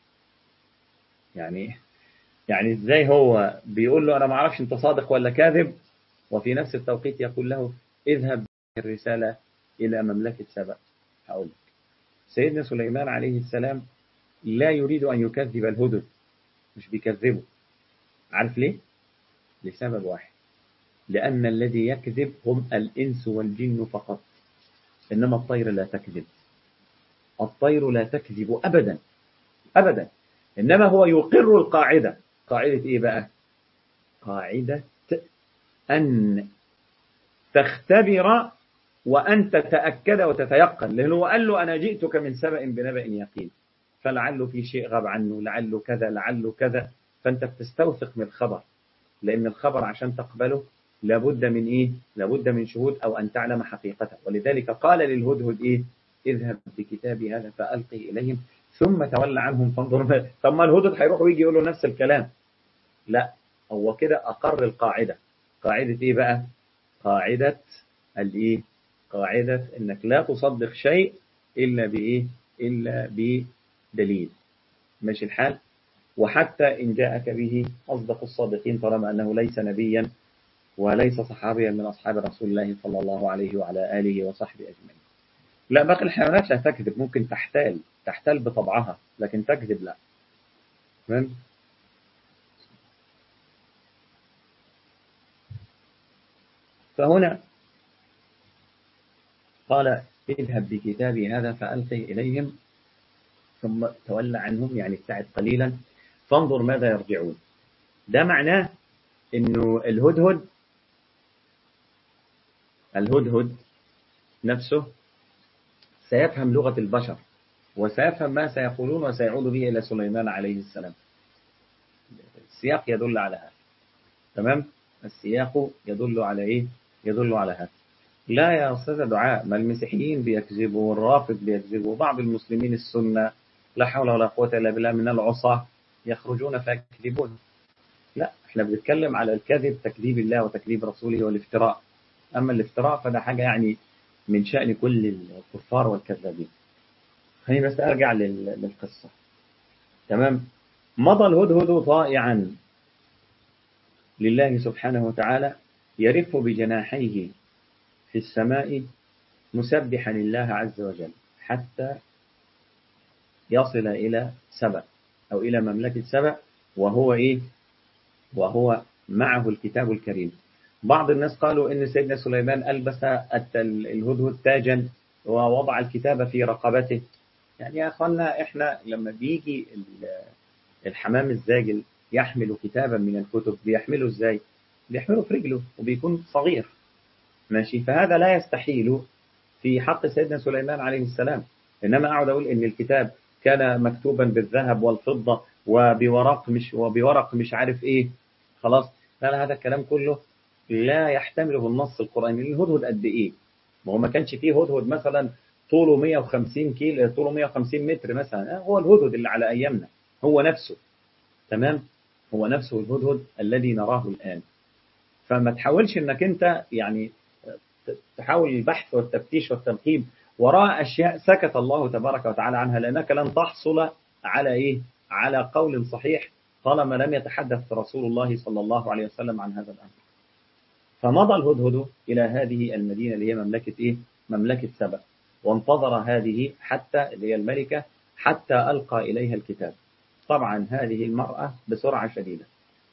يعني إزاي هو بيقول له أنا ما أعرفش أنت صادق ولا كاذب، وفي نفس التوقيت يقول له اذهب الرسالة إلى مملكة سبأ. هقول لك، سيدنا سليمان عليه السلام لا يريد أن يكذب الهدهد، مش بيكذبه. عارف ليه؟ لسبب واحد، لأن الذي يكذب هم الإنس والجن فقط، إنما الطير لا تكذب. الطير لا تكذب أبدا أبدا، إنما هو يقر القاعدة. قاعدة إيه بقى؟ قاعدة أن تختبر وأن تتأكد وتتيقن، لأنه قال له أنا جئتك من سبأ بنبأ يقين، فلعله في شيء غاب عنه، لعله كذا لعله كذا، فأنت بتستوثق من الخبر، لأن الخبر عشان تقبله لابد من إيه؟ لابد من شهود أو أن تعلم حقيقته. ولذلك قال للهدهد إيه؟ اذهب بكتابي هذا فألقي إليهم ثم تولى عنهم فانظر. طب ما الهدهد هيروح ويجي يقول له نفس الكلام؟ لا، هو كده أقر القاعدة. قاعدة إيه بقى؟ قاعدة الإيه؟ قاعدة إنك لا تصدق شيء إلا بإيه؟ إلا بدليل. ماشي الحال؟ وحتى إن جاءك به أصدق الصادقين، طالما أنه ليس نبيا وليس صحابيا من أصحاب رسول الله صلى الله عليه وعلى آله وصحبه أجمعين. لا، باقي الحيوانات لا تكذب، ممكن تحتال بطبعها، لكن تكذب لا. تمام؟ فهنا قال اذهب بكتابي هذا فألقي إليهم ثم تولى عنهم، يعني ابتعد قليلا فانظر ماذا يرجعون. ده معناه انه الهدهد نفسه سيفهم لغة البشر، وسيفهم ما سيقولون، وسيعود به إلى سليمان عليه السلام. السياق يدل على هذا. تمام؟ السياق يدل على إيه؟ يدل على هذا. لا يا أستاذ دعاء، ما المسيحيين بيكذبوا والرافض بيكذبوا وبعض المسلمين السنة لا حول ولا قوة إلا بالله من العصاة يخرجون فيكذبون. لا، احنا بنتكلم على الكذب، تكذيب الله وتكذيب رسوله والافتراء. أما الافتراء فده حاجة يعني من شأن كل الكفار والكذابين. خليني بس أرجع للقصة. تمام؟ مضى الهدهد طائعا لله سبحانه وتعالى، يرف بجناحيه في السماء مسبحا لله عز وجل، حتى يصل إلى سبأ أو إلى مملكة سبأ، وهو إيه؟ وهو معه الكتاب الكريم. بعض الناس قالوا إن سيدنا سليمان ألبس الهدهد تاجا ووضع الكتاب في رقبته. يعني يا أخوانا، إحنا لما بيجي الحمام الزاجل يحمل كتابا من الكتب بيحمله إزاي؟ بيحمله في رجله وبيكون صغير. ماشي؟ فهذا لا يستحيل في حق سيدنا سليمان عليه السلام. إنما أقعد أقول إن الكتاب كان مكتوبا بالذهب والفضة وبورق مش عارف إيه، خلاص. لا، هذا الكلام كله لا يحتمله النص القرآني. الهدهد قد إيه؟ ما هو ما كانش فيه هدهد مثلا طوله 150 كيلو، طوله 150 متر مثلا. هو الهدهد اللي على أيامنا هو نفسه. تمام؟ هو نفسه الهدهد الذي نراه الآن. فما تحاولش إنك أنت يعني تحاول البحث والتفتيش والتنقيب وراء أشياء سكت الله تبارك وتعالى عنها، لأنك لن تحصل على إيه؟ على قول صحيح طالما لم يتحدث رسول الله صلى الله عليه وسلم عن هذا الأمر. فمضى الهدهد إلى هذه المدينة اللي هي مملكة إيه؟ مملكة سبأ، وانتظر هذه حتى اللي هي الملكة حتى ألقى إليها الكتاب. طبعا هذه المرأة بسرعة شديدة.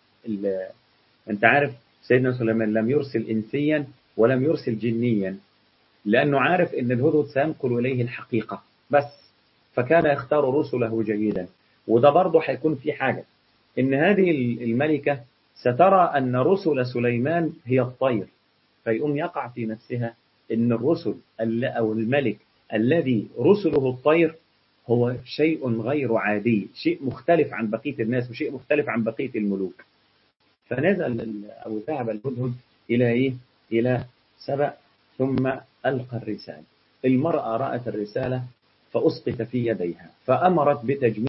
أنت عارف سيدنا سليمان لم يرسل إنسيا ولم يرسل جنيا، لأنه عارف أن الهدهد سينقل إليه الحقيقة بس، فكان يختار رسله جيدا. وده برضه هيكون في حاجة، إن هذه الملكة سترى أن رسل سليمان هي الطير، فيقوم يقع في نفسها أن الرسل أو الملك الذي رسله الطير هو شيء غير عادي، شيء مختلف عن بقية الناس وشيء مختلف عن بقية الملوك. فنزل أو ذهب الهدهد إلى إيه؟ إلى سبأ، ثم ألقى الرسالة. المرأة رأت الرسالة فأسقط في يديها، فأمرت بتجميع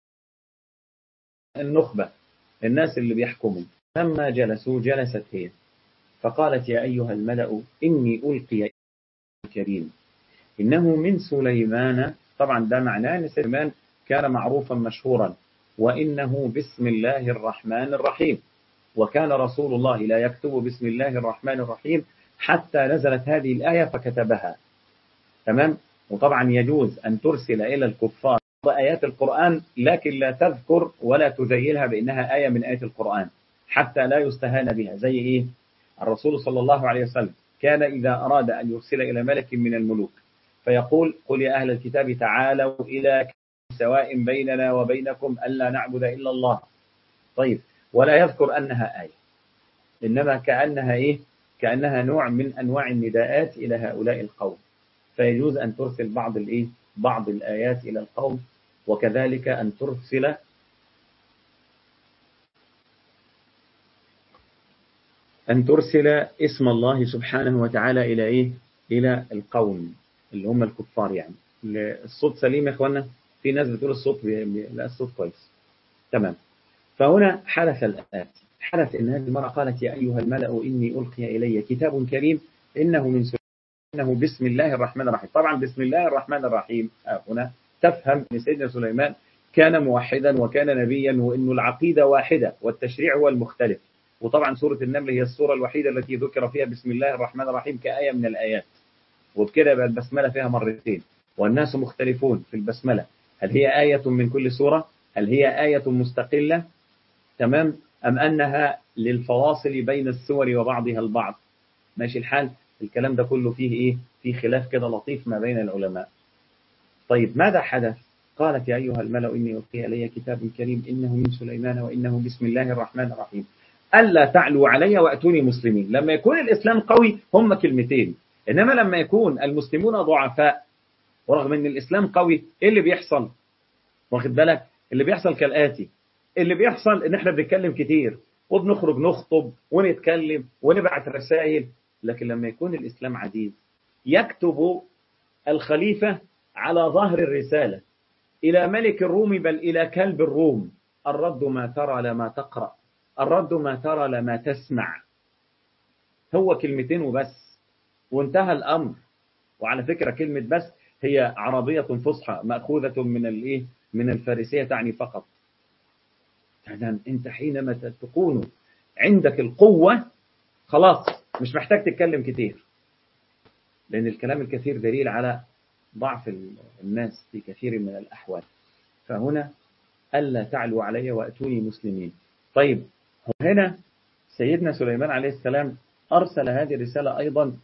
النخبة، الناس اللي بيحكموا. لما جلسوا جلست هي، فقالت يا أيها الملأ إني ألقي كريم إنه من سليمان. طبعا ده معناه أن سليمان كان معروفا مشهورا، وإنه بسم الله الرحمن الرحيم. وكان رسول الله لا يكتب بسم الله الرحمن الرحيم حتى نزلت هذه الآية فكتبها. تمام؟ وطبعا يجوز أن ترسل إلى الكفار آيات القرآن، لكن لا تذكر ولا تزيلها بأنها آية من آيات القرآن، حتى لا يستهان بها. زي إيه؟ الرسول صلى الله عليه وسلم كان إذا أراد أن يرسل إلى ملك من الملوك فيقول: قل يا أهل الكتاب تعالوا إلى سواء بيننا وبينكم ألا نعبد إلا الله. طيب، ولا يذكر أنها آية، إنما كأنها إيه؟ كأنها نوع من أنواع النداءات إلى هؤلاء القوم. فيجوز أن ترسل بعض الآيات إلى القوم، وكذلك أن ترسل اسم الله سبحانه وتعالى إلى إيه؟ إلى القوم اللي هم الكفار. يعني الصوت سليم يا إخوانا؟ في ناس بتقول الصوت لا، الصوت كويس تمام. فهنا حدث إن هذه المرأة قالت: يا أيها الملأ إني ألقي إلي كتاب كريم إنه من إنه بسم الله الرحمن الرحيم. طبعا بسم الله الرحمن الرحيم هنا تفهم أن سيدنا سليمان كان موحدا وكان نبيا، وأنه العقيدة واحدة والتشريع هو المختلف. وطبعا سورة النمل هي السورة الوحيدة التي ذكر فيها بسم الله الرحمن الرحيم كآية من الآيات، وبكده يبقى البسملة فيها مرتين. والناس مختلفون في البسملة، هل هي آية من كل سورة؟ هل هي آية مستقلة؟ تمام، أم أنها للفواصل بين السور وبعضها البعض؟ ماشي الحال. الكلام ده كله فيه إيه؟ فيه خلاف كده لطيف ما بين العلماء. طيب ماذا حدث؟ قالت: يا أيها الملأ إني ألقي إلي كتاب كريم إنه من سليمان وإنه بسم الله الرحمن الرحيم ألا تعلوا علي وأتوني مسلمين. لما يكون الإسلام قوي هم كلمتين، إنما لما يكون المسلمون ضعفاء ورغم أن الإسلام قوي، إيه اللي بيحصل؟ واخد بالك؟ اللي بيحصل كالآتي: اللي بيحصل إن إحنا بنتكلم كتير وبنخرج نخطب ونتكلم ونبعت رسائل، لكن لما يكون الإسلام عزيز يكتب الخليفة على ظهر الرسالة إلى ملك الروم بل إلى كلب الروم: الرد ما ترى لما تقرأ، الرد ما ترى لما تسمع. هو كلمتين وبس وانتهى الأمر. وعلى فكرة كلمة بس هي عربية فصحى مأخوذة من الفارسية، تعني فقط. يعني أنت حينما تكون عندك القوة خلاص مش محتاج تتكلم كتير، لأن الكلام الكثير دليل على ضعف الناس في كثير من الأحوال. فهنا ألا تعلوا علي وأتوني مسلمين. طيب هنا سيدنا سليمان عليه السلام أرسل هذه الرسالة أيضا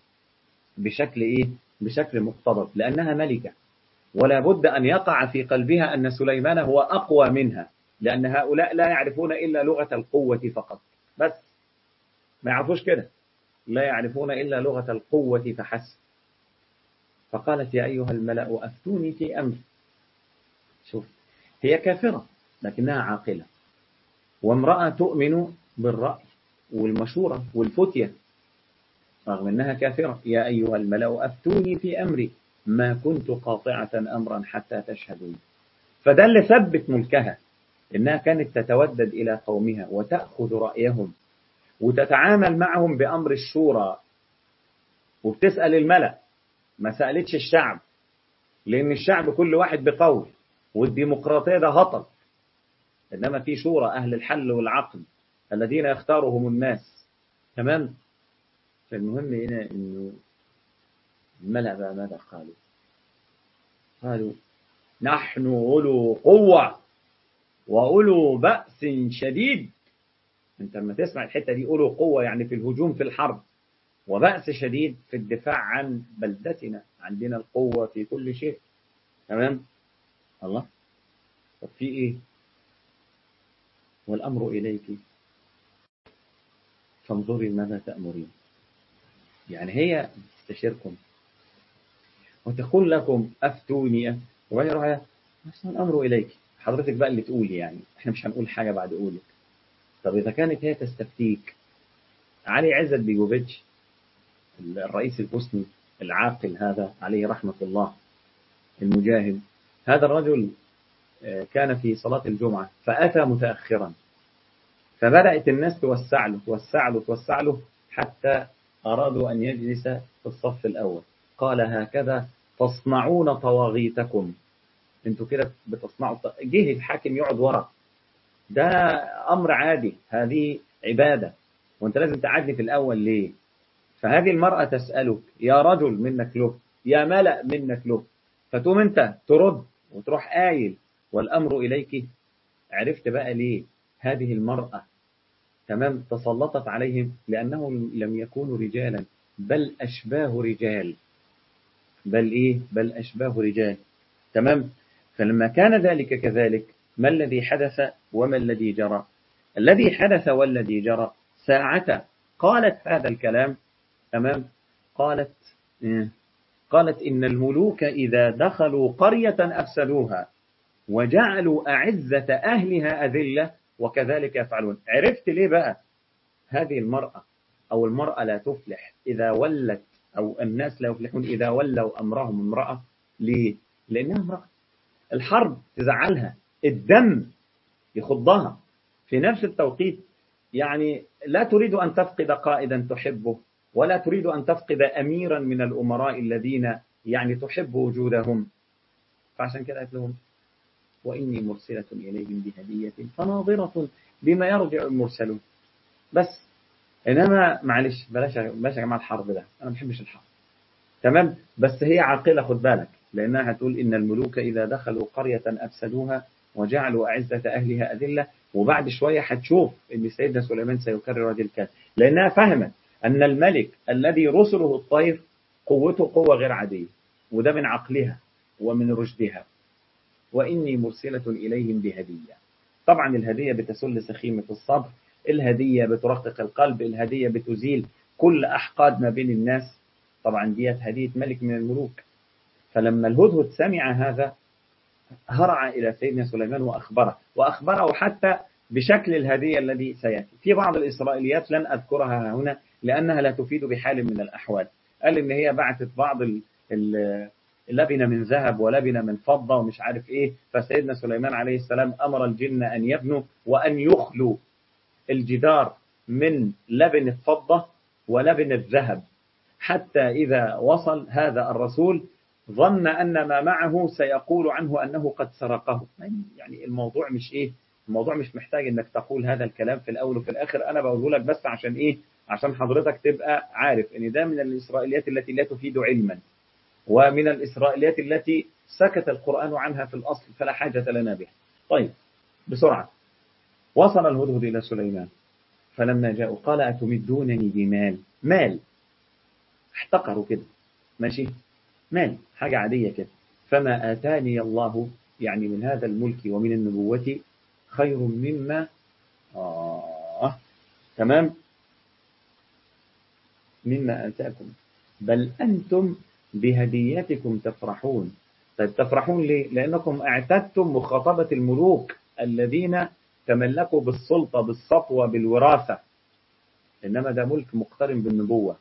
بشكل مقتضب، لأنها ملكة ولا بد أن يقع في قلبها أن سليمان هو أقوى منها، لأن هؤلاء لا يعرفون إلا لغة القوة فقط، بس ما يعرفوش كده، لا يعرفون إلا لغة القوة فحسب. فقالت: يا أيها الملأ أفتوني في أمري. شوف، هي كافرة لكنها عاقلة، وامرأة تؤمن بالرأي والمشورة والفتية رغم أنها كافرة. يا أيها الملأ أفتوني في أمري ما كنت قاطعة أمرا حتى تشهدون. فده اللي ثبت ملكها، إنها كانت تتودد إلى قومها وتأخذ رأيهم وتتعامل معهم بأمر الشورى، وبتسأل الملأ، ما سألتش الشعب، لأن الشعب كل واحد بقول، والديمقراطية ده هطل. إنما في شورى أهل الحل والعقل الذين يختارهم الناس. تمام. فالمهم هنا إنه الملأ بقى ماذا قالوا: نحن أولو قوة وأولو بأس شديد. أنت لما تسمع الحتة دي، أولو قوة يعني في الهجوم في الحرب، وبأس شديد في الدفاع عن بلدتنا، عندنا القوة في كل شيء. تمام. الله، طب في إيه؟ والأمر إليك فانظري ماذا تأمرين. يعني هي تستشيركم وتقول لكم أفتوني، وبعدين يروح الأمر إليك، حضرتك بقى اللي تقولي، يعني إحنا مش هنقول حاجة بعد قولك. طب إذا كانت هي تستفتيك، علي عزت بيجوفيتش الرئيس البوسني العاقل هذا عليه رحمة الله المجاهد، هذا الرجل كان في صلاة الجمعة فأتى متأخرا، فبدأت الناس توسع له حتى أرادوا أن يجلس في الصف الأول. قال: هكذا تصنعون طواغيتكم، انتوا كده بتصنعوا. جه الحاكم يقعد ورا، ده أمر عادي، هذه عبادة، وانت لازم تعدي في الأول ليه؟ فهذه المرأة تسألك يا رجل منك له، يا ملأ منك له، فتقوم انت ترد وتروح قايل والأمر إليك. عرفت بقى ليه هذه المرأة تمام، تسلطت عليهم لأنهم لم يكونوا رجالا، بل أشباه رجال، بل إيه، بل أشباه رجال. تمام. فلما كان ذلك كذلك، ما الذي حدث وما الذي جرى؟ الذي حدث والذي جرى ساعة قالت هذا الكلام. تمام. قالت قالت إن الملوك إذا دخلوا قرية أفسدوها وجعلوا أعزة أهلها أذلة وكذلك يفعلون. عرفت ليه بقى هذه المرأة أو المرأة لا تفلح إذا ولت، أو الناس لا يفلحون إذا ولوا أمرهم امرأة؟ ليه؟ لأنها امرأة. الحرب تزعلها، الدم يخضها في نفس التوقيت. يعني لا تريد أن تفقد قائدا تحبه، ولا تريد أن تفقد أميرا من الأمراء الذين يعني تحب وجودهم. فعشان كده قالت لهم وإني مرسلة إليهم بهدية فناظرة بما يرجع المرسلون. بس إنما معلش بلاش يا جماعة الحرب ده، أنا ما بحبش الحرب. تمام. بس هي عاقلة، خد بالك، لأنها هتقول إن الملوك إذا دخلوا قرية أفسدوها وجعلوا أعزة أهلها أذلة. وبعد شوية هتشوف إن سيدنا سليمان سيكرر هذه الكلمة، لأنها فهمت أن الملك الذي رسله الطير قوته قوة غير عادية، وده من عقلها ومن رشدها. وإني مرسلة إليهم بهدية. طبعا الهدية بتسل سخيمة الصبر، الهدية بترقق القلب، الهدية بتزيل كل أحقاد ما بين الناس. طبعا ديت هدية ملك من الملوك. فلما الهدهد سمع هذا هرع إلى سيدنا سليمان وأخبره حتى بشكل الهدية الذي سيأتي. في بعض الإسرائيليات لن أذكرها هنا لأنها لا تفيد بحال من الأحوال. قال إن هي بعثت بعض لبنة من ذهب ولبنة من فضة ومش عارف إيه، فسيدنا سليمان عليه السلام أمر الجن أن يبنوا وأن يخلوا الجدار من لبنة فضة ولبنة ذهب، حتى إذا وصل هذا الرسول ظن أن ما معه سيقول عنه أنه قد سرقه. يعني الموضوع مش إيه، الموضوع مش محتاج أنك تقول هذا الكلام في الأول وفي الآخر. أنا بقوله لك بس عشان إيه، عشان حضرتك تبقى عارف أن ده من الإسرائيليات التي لا تفيد علما، ومن الإسرائيليات التي سكت القرآن عنها في الأصل فلا حاجة لنا بها. طيب بسرعة. وصل الهدهد إلى سليمان فلما جاءوا قال أتمدونني بمال. مال احتقروا كده، ماشي، مال حاجة عادية كده. فما آتاني الله يعني من هذا الملك ومن النبوة خير مما تمام مما آتاكم بل أنتم بهديتكم تفرحون. طيب تفرحون ليه؟ لأنكم اعتدتم مخاطبة الملوك الذين تملكوا بالسلطة بالسطوة بالوراثة، إنما ده ملك مقترن بالنبوة.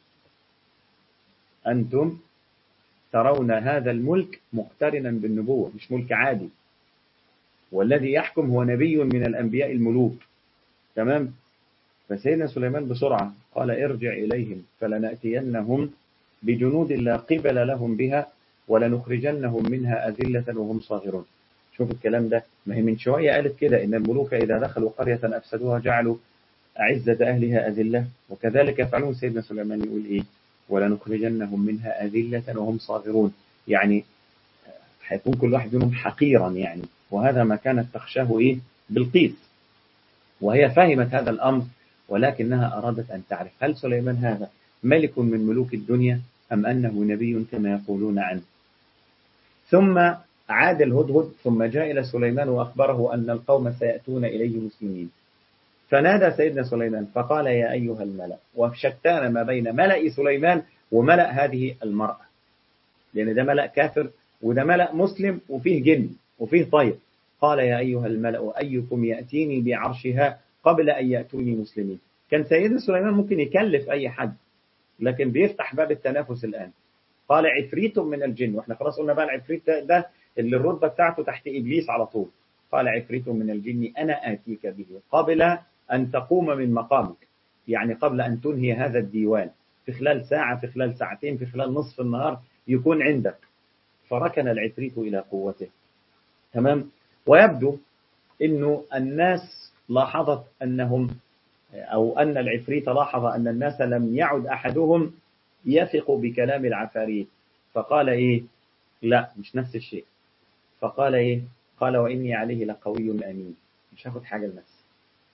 أنتم ترون هذا الملك مقترنا بالنبوة، مش ملك عادي، والذي يحكم هو نبي من الأنبياء الملوك. تمام. فسيدنا سليمان بسرعة قال ارجع إليهم فلنأتينهم بجنود لا قبل لهم بها ولنخرجنهم منها أذلة وهم صاغرون. شوف الكلام ده، ما هي من شوية قالت كده إن الملوك إذا دخلوا قرية أفسدوها جعلوا أعزة أهلها أذلة وكذلك يفعلون. سيدنا سليمان يقول إيه؟ ولنخرجنهم منها أذلة وهم صاغرون، يعني هيكون كل واحد منهم حقيرا يعني. وهذا ما كانت تخشاه إيه؟ بلقيس، وهي فهمت هذا الأمر، ولكنها أرادت أن تعرف هل سليمان هذا ملك من ملوك الدنيا أم أنه نبي كما يقولون عنه. ثم عاد الهدهد ثم جاء إلى سليمان وأخبره أن القوم سيأتون إليه مسلمين. فنادى سيدنا سليمان فقال يا أيها الملأ، وشتان ما بين ملأ سليمان وملأ هذه المرأة، لأن ده ملأ كافر وده ملأ مسلم وفيه جن وفيه طير. قال يا أيها الملأ أيكم يأتيني بعرشها قبل أن يأتوني مسلمين. كان سيدنا سليمان ممكن يكلف أي حد، لكن بيفتح باب التنافس الآن. قال عفريت من الجن، واحنا خلاص قلنا بقى العفريت ده اللي الرتبة بتاعته تحت إبليس على طول. قال عفريت من الجن أنا آتيك به قبل أن تقوم من مقامك، يعني قبل أن تنهي هذا الديوان، في خلال ساعة، في خلال ساعتين، في خلال نصف النهار يكون عندك. فركن العفريت إلى قوته. تمام. ويبدو أنه الناس لاحظت أنهم، أو أن العفريت لاحظ أن الناس لم يعد أحدهم يثق بكلام العفاريت، فقال إيه؟ لا مش نفس الشيء. فقال إيه؟ قال وإني عليه لقوي أمين، مش هاخد حاجة لنفسي.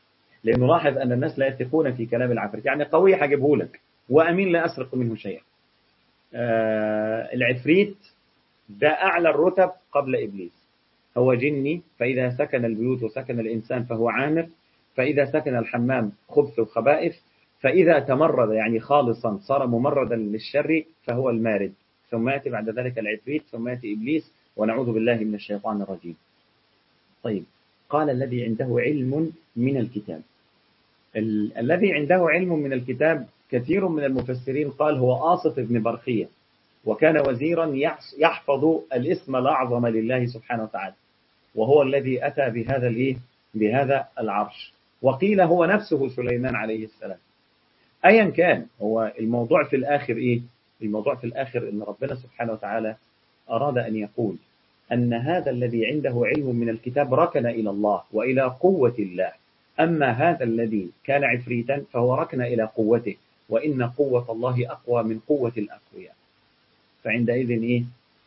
لأنه لاحظ أن الناس لا يثقون في كلام العفريت، يعني قوي هجيبه لك وأمين لا أسرق منه شيئا. العفريت ده أعلى الرتب قبل إبليس، هو جني، فإذا سكن البيوت وسكن الإنسان فهو عامر، فإذا سكن الحمام خبث وخبائث، فإذا تمرد يعني خالصا صار ممردا للشر فهو المارد، ثم يأتي بعد ذلك العفريت، ثم يأتي إبليس، ونعوذ بالله من الشيطان الرجيم. طيب، قال الذي عنده علم من الكتاب. الذي عنده علم من الكتاب كثير من المفسرين قال هو آصف بن برخية، وكان وزيرا يحفظ الاسم الأعظم لله سبحانه وتعالى، وهو الذي أتى بهذا العرش، وقيل هو نفسه سليمان عليه السلام. أيا كان، هو الموضوع في الآخر إيه؟ الموضوع في الآخر إن ربنا سبحانه وتعالى أراد أن يقول أن هذا الذي عنده علم من الكتاب ركن إلى الله وإلى قوة الله، أما هذا الذي كان عفريتا فهو ركن إلى قوته، وإن قوة الله أقوى من قوة الأقوياء. فعندئذ إيه؟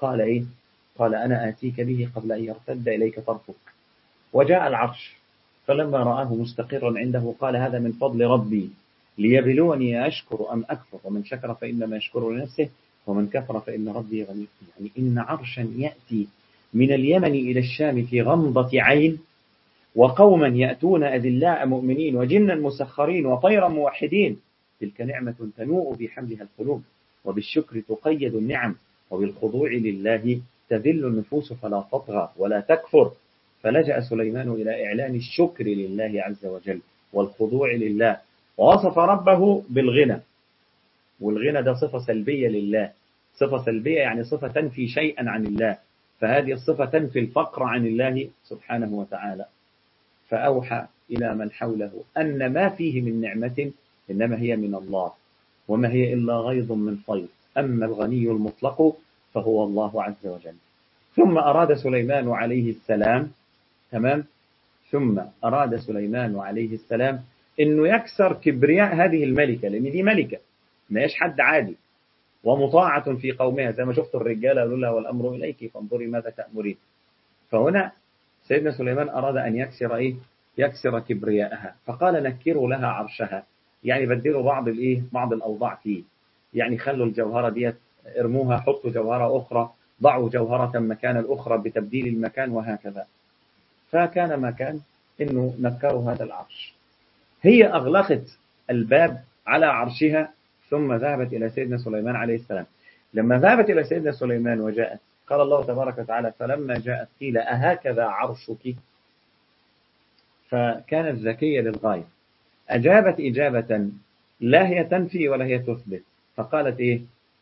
قال أنا آتيك به قبل أن يرتد إليك طرفك. وجاء العرش، فلما رآه مستقرا عنده قال هذا من فضل ربي ليبلوني أشكر أم أكفر، ومن شكر فإنما يشكر لنفسه ومن كفر فإن ربي غني. يعني إن عرشا يأتي من اليمن إلى الشام في غمضة عين، وقوما يأتون أذلاء مؤمنين وجنا مسخرين وطيرا موحدين، تلك نعمة تنوء بحملها القلوب، وبالشكر تقيد النعم، وبالخضوع لله تذل النفوس فلا تطغى ولا تكفر. فلجأ سليمان إلى إعلان الشكر لله عز وجل والخضوع لله، ووصف ربه بالغنى، والغنى ده صفة سلبية لله، صفة سلبية يعني صفة تنفي شيئا عن الله، فهذه الصفة تنفي الفقر عن الله سبحانه وتعالى. فأوحى إلى من حوله أن ما فيه من نعمة إنما هي من الله، وما هي إلا غيظ من فيض، أما الغني المطلق فهو الله عز وجل. ثم أراد سليمان عليه السلام، تمام، ثم أراد سليمان عليه السلام إنه يكسر كبرياء هذه الملكة، لأن دي ملكة ما يش حد عادي، ومطاعة في قومها، زي ما شفت الرجالة قالوا لها والأمر إليك فانظري ماذا تأمرين. فهنا سيدنا سليمان أراد أن يكسر كبرياءها، فقال نكروا لها عرشها، يعني بدلوا بعض الأوضاع فيه، يعني خلوا الجوهرة ديت ارموها، حطوا جوهرة أخرى، ضعوا جوهرة مكان الأخرى بتبديل المكان، وهكذا. فكان ما كان إنه نكروا هذا العرش. هي أغلقت الباب على عرشها، ثم ذهبت إلى سيدنا سليمان عليه السلام. لما ذهبت إلى سيدنا سليمان وجاءت، قال الله تبارك وتعالى فلما جاءت قيل أهكذا عرشك، فكانت ذكية للغاية، أجابت إجابة لا هي تنفي ولا هي تثبت، فقالت إيه؟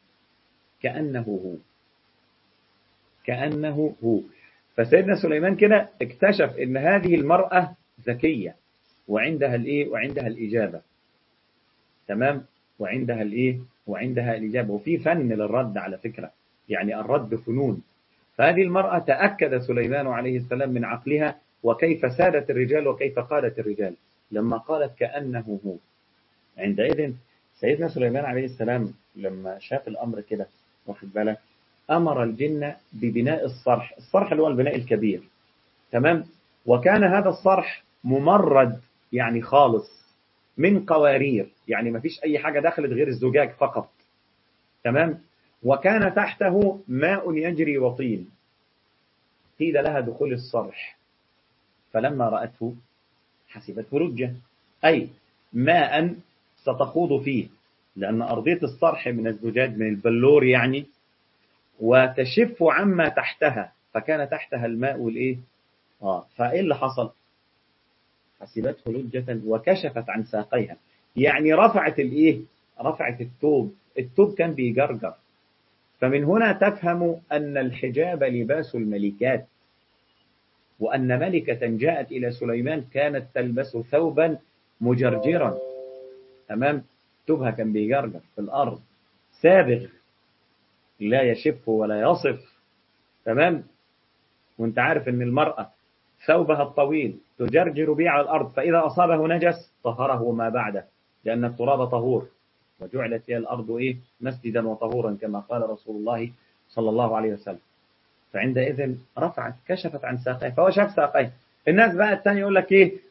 كأنه هو. فسيدنا سليمان كده اكتشف إن هذه المرأة ذكية، وعندها الإجابة، تمام، وعندها الإجابة، وفي فن للرد على فكرة، يعني الرد فنون. فهذه المرأة تأكد سليمان عليه السلام من عقلها، وكيف سادت الرجال وكيف قادت الرجال، لما قالت كأنه هو. عندئذ سيدنا سليمان عليه السلام لما شاف الأمر كده، واخد بالك، أمر الجن ببناء الصرح اللي هو البناء الكبير، تمام، وكان هذا الصرح ممرد يعني خالص من قوارير، يعني ما فيش أي حاجة دخلت غير الزجاج فقط، تمام، وكان تحته ماء يجري وطين. قيل لها دخول الصرح، فلما رأته حسبته لجة، أي ماء ستخوض فيه، لأن أرضية الصرح من الزجاج من البلور يعني، وتشف عما تحتها، فكان تحتها الماء فإيه اللي حصل؟ حسبته لجة وكشفت عن ساقيها، يعني رفعت الثوب كان بيجرجر. فمن هنا تفهم أن الحجاب لباس الملكات، وأن ملكة جاءت إلى سليمان كانت تلبس ثوبا مجرجرا، تمام، ثوبها كان بيجرجر في الأرض، سابغ لا يشف ولا يصف، تمام. وانت عارف أن المرأة ثوبها الطويل تجرجر به على الأرض، فإذا أصابه نجس طهره ما بعده، لأن التراب طهور، وجعلت هي الأرض مسجدا وطهورا كما قال رسول الله صلى الله عليه وسلم. فعندئذ كشفت عن ساقيه، فهو شاف ساقيه. الناس بقى الثاني يقول لك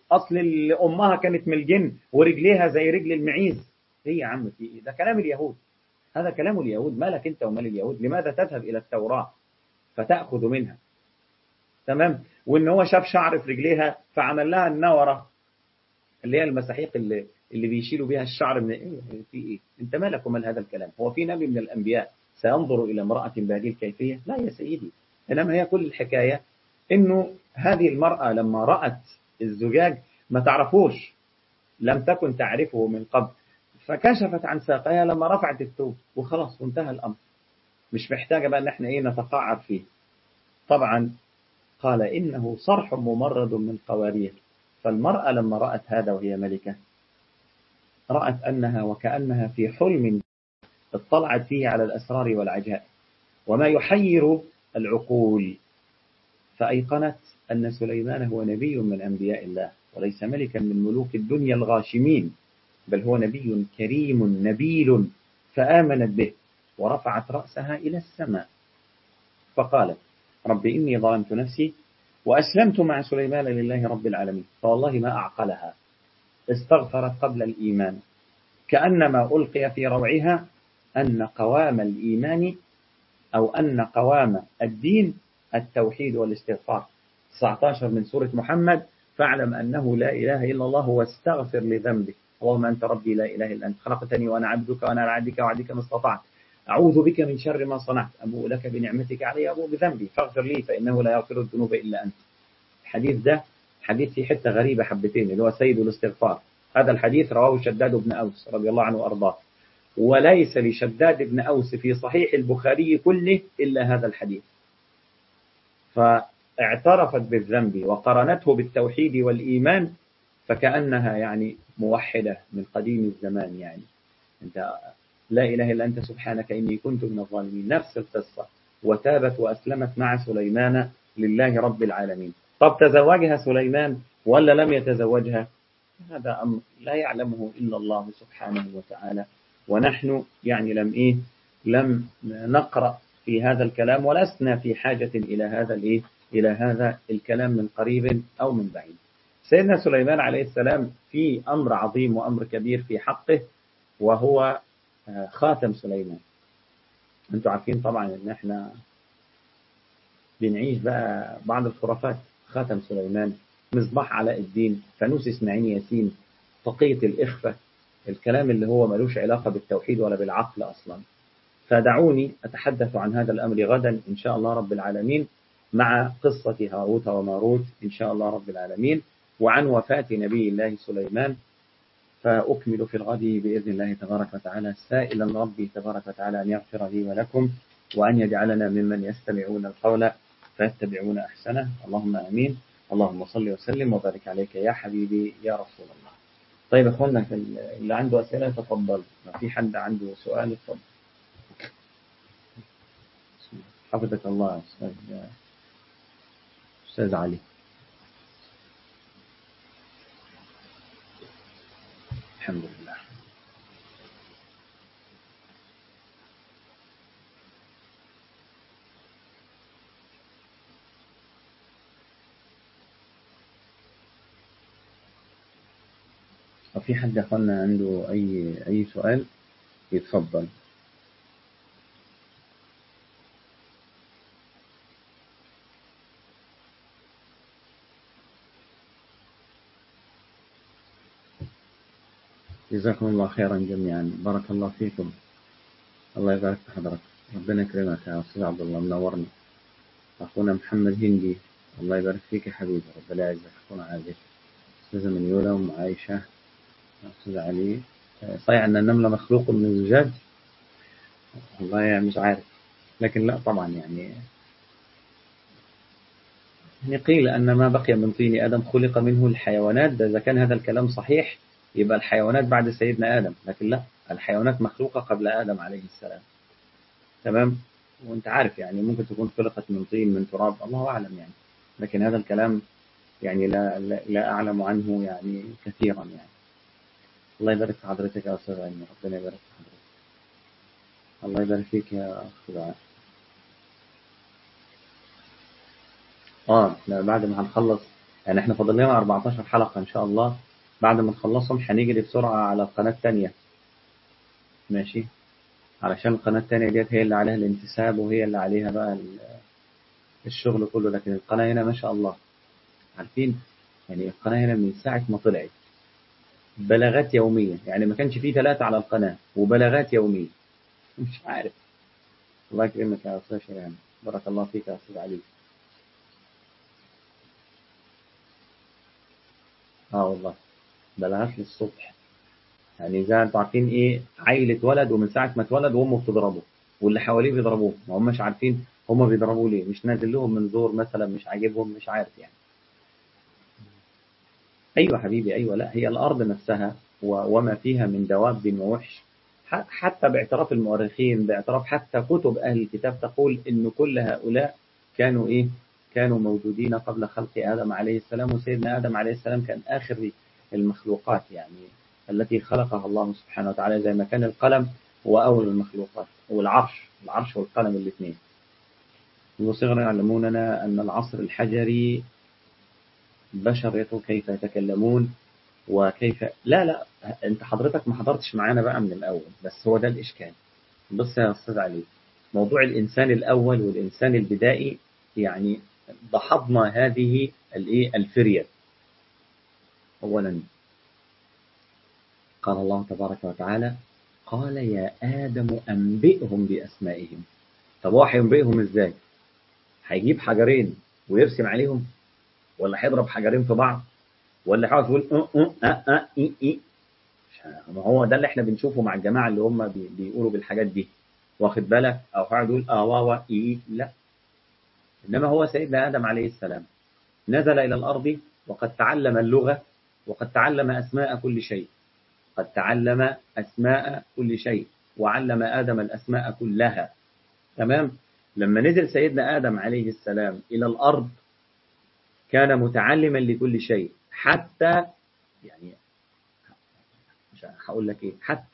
أصل أمها كانت من الجن ورجليها زي رجل المعيز. إيه يا عم في إيه؟ ده كلام اليهود، هذا كلام اليهود. مالك أنت ومال اليهود؟ لماذا تذهب إلى التوراة فتأخذ منها؟ تمام. وإن هو شاف شعر في رجليها فعمل لها النورة اللي هي المساحيق اللي بيشيلوا بيها الشعر من إيه؟ في إيه؟ أنت مالك ومال هذا الكلام؟ هو في نبي من الأنبياء سينظر إلى امرأة بهذه الكيفية؟ لا يا سيدي. إنما هي كل الحكاية إنه هذه المرأة لما رأت الزجاج ما تعرفوش، لم تكن تعرفه من قبل، فكشفت عن ساقيها لما رفعت الثوب وخلاص وانتهى الأمر. مش محتاجة بقى ان احنا ايه نتقاعد فيه. طبعا قال إنه صرح ممرد من قوارير. فالمرأة لما رأت هذا وهي ملكة، رأت أنها وكأنها في حلم اطلعت فيه على الأسرار والعجائب وما يحير العقول، فأيقنت أن سليمان هو نبي من أنبياء الله وليس ملكا من ملوك الدنيا الغاشمين، بل هو نبي كريم نبيل. فآمنت به ورفعت رأسها إلى السماء فقالت رب إني ظلمت نفسي وأسلمت مع سليمان لله رب العالمين. فوالله ما أعقلها، استغفرت قبل الإيمان، كأنما ألقي في روعها أن قوام الإيمان أو أن قوام الدين التوحيد والاستغفار. 19 من سورة محمد: فاعلم أنه لا إله إلا الله واستغفر لذنبك، اللهم أنت ربي لا إله إلا أنت خلقتني وأنا عبدك وأنا على عهدك ووعدك ما استطعت، أعوذ بك من شر ما صنعت، أبوء لك بنعمتك علي أبوء بذنبي فاغفر لي فإنه لا يغفر الذنوب إلا أنت. الحديث ده حديث في حتة غريبة حبتين، اللي هو سيد الاستغفار. هذا الحديث رواه شداد بن أوس رضي الله عنه وأرضاه، وليس لشداد بن أوس في صحيح البخاري كله إلا هذا الحديث. فاعترفت بالذنب وقرنته بالتوحيد والإيمان، فكأنها يعني موحدة من قديم الزمان. يعني أنت لا إله إلا أنت سبحانك إني كنت من الظالمين، نفس القصة. وتابت وأسلمت مع سليمان لله رب العالمين. طب تزوجها سليمان ولا لم يتزوجها؟ هذا أمر لا يعلمه إلا الله سبحانه وتعالى، ونحن يعني لم نقرأ في هذا الكلام ولسنا في حاجة إلى هذا الكلام من قريب أو من بعيد. سيدنا سليمان عليه السلام في أمر عظيم وأمر كبير في حقه، وهو خاتم سليمان. أنتم عارفين طبعا إن إحنا بنعيش بقى بعض الخرافات. خاتم سليمان، مصباح علاء الدين، فانوس إسماعيل ياسين، طاقية الإخفاء، الكلام اللي هو ملوش علاقة بالتوحيد ولا بالعقل أصلا. فدعوني أتحدث عن هذا الأمر غدا إن شاء الله رب العالمين، مع قصة هاروت وماروت إن شاء الله رب العالمين، وعن وفاة نبي الله سليمان. فأكمل في الغد بإذن الله تبارك وتعالى، سائلا ربي تبارك وتعالى أن يغفر لي ولكم، وأن يجعلنا ممن يستمعون القول فيتبعون أحسنه. اللهم آمين. اللهم صل وسلم وبارك عليك يا حبيبي يا رسول الله. طيب أخوانا، اللي عنده أسئلة تفضل، ما في حد عنده سؤال اتفضل. حفظك الله أستاذ علي. الحمد لله. وفي حد أخوانا عنده أي سؤال يتفضل. جزاكم الله خيرا جميعا، بارك الله فيكم، الله يبارك في حضرتك، ربنا يكرمك يا أستاذ عبد الله، منورنا. أخونا محمد هندي، الله يبارك فيك يا حبيبي، ربنا يعزك. أخونا عازف، أستاذة منيولة، أم عائشة، أستاذ علي. صحيح أن النملة مخلوق من الزجاج؟ والله يعني مش عارف، لكن لا طبعا يعني قيل أن ما بقي من طين آدم خلق منه الحيوانات. ده إذا كان هذا الكلام صحيح يبقى الحيوانات بعد سيدنا آدم، لكن لا، الحيوانات مخلوقة قبل آدم عليه السلام. تمام. وانت عارف يعني ممكن تكون خلقت من طين من تراب، الله أعلم يعني، لكن هذا الكلام يعني لا أعلم عنه يعني كثيرا يعني. الله يبارك في حضرتك يا أستاذ علي، ربنا يبارك في حضرتك. الله يبارك فيك يا أخ دعاء. لا بعد ما هنخلص يعني احنا فاضل لنا 14 حلقة إن شاء الله، بعد ما نخلصهم هنجري بسرعة على القناة التانية. ماشي، علشان القناة التانية ديت هي اللي عليها الانتساب وهي اللي عليها بقى الشغل كله. لكن القناة هنا ما شاء الله، عارفين يعني القناة هنا من ساعة ما طلعت بلاغات يومية، يعني ما كانش فيه 3 على القناة وبلاغات يومية. مش عارف. الله يكرمك يا أستاذ شيرين، بارك الله فيك يا أستاذ علي. والله بلاغات للصبح. يعني زي انتوا عارفين ايه، عيل اتولد ومن ساعة ما اتولد وامه بتضربه واللي حواليه بيضربوه، ما هماش عارفين هم بيضربوه ليه، مش نازل لهم من زور مثلا، مش عاجبهم، مش عارف يعني. ايوه حبيبي، ايوه. لا هي الارض نفسها وما فيها من دواب ووحش، حتى باعتراف المؤرخين، باعتراف حتى كتب اهل الكتاب تقول ان كل هؤلاء كانوا ايه، كانوا موجودين قبل خلق ادم عليه السلام. وسيدنا ادم عليه السلام كان اخر المخلوقات يعني التي خلقها الله سبحانه وتعالى، زي ما كان القلم هو اول المخلوقات، والعرش والقلم الاثنين. وصغر يعلموننا ان العصر الحجري بشر كيف يتكلمون وكيف. لا انت حضرتك ما حضرتش معانا بقى من الاول، بس هو ده الاشكال. بص يا استاذ علي، موضوع الانسان الاول والانسان البدائي، يعني دحضنا هذه الايه الفريه. اولا قال الله تبارك وتعالى: قال يا ادم انبئهم باسمائهم. طب هو هينبئهم ازاي؟ هيجيب حجرين ويرسم عليهم، ولا هيضرب حجرين في بعض، ولا هيقعد يقول إي. ما هو ده اللي احنا بنشوفه مع الجماعة اللي هم بيقولوا بالحاجات دي، واخد بالك، او قاعد يقول واوا اي. لا، انما هو سيدنا ادم عليه السلام نزل الى الارض وقد تعلم اللغة وقد تعلم اسماء كل شيء، قد تعلم اسماء كل شيء وعلم ادم الاسماء كلها. تمام. لما نزل سيدنا ادم عليه السلام الى الارض كان متعلما لكل شيء، حتى يعني مش هقول لك ايه،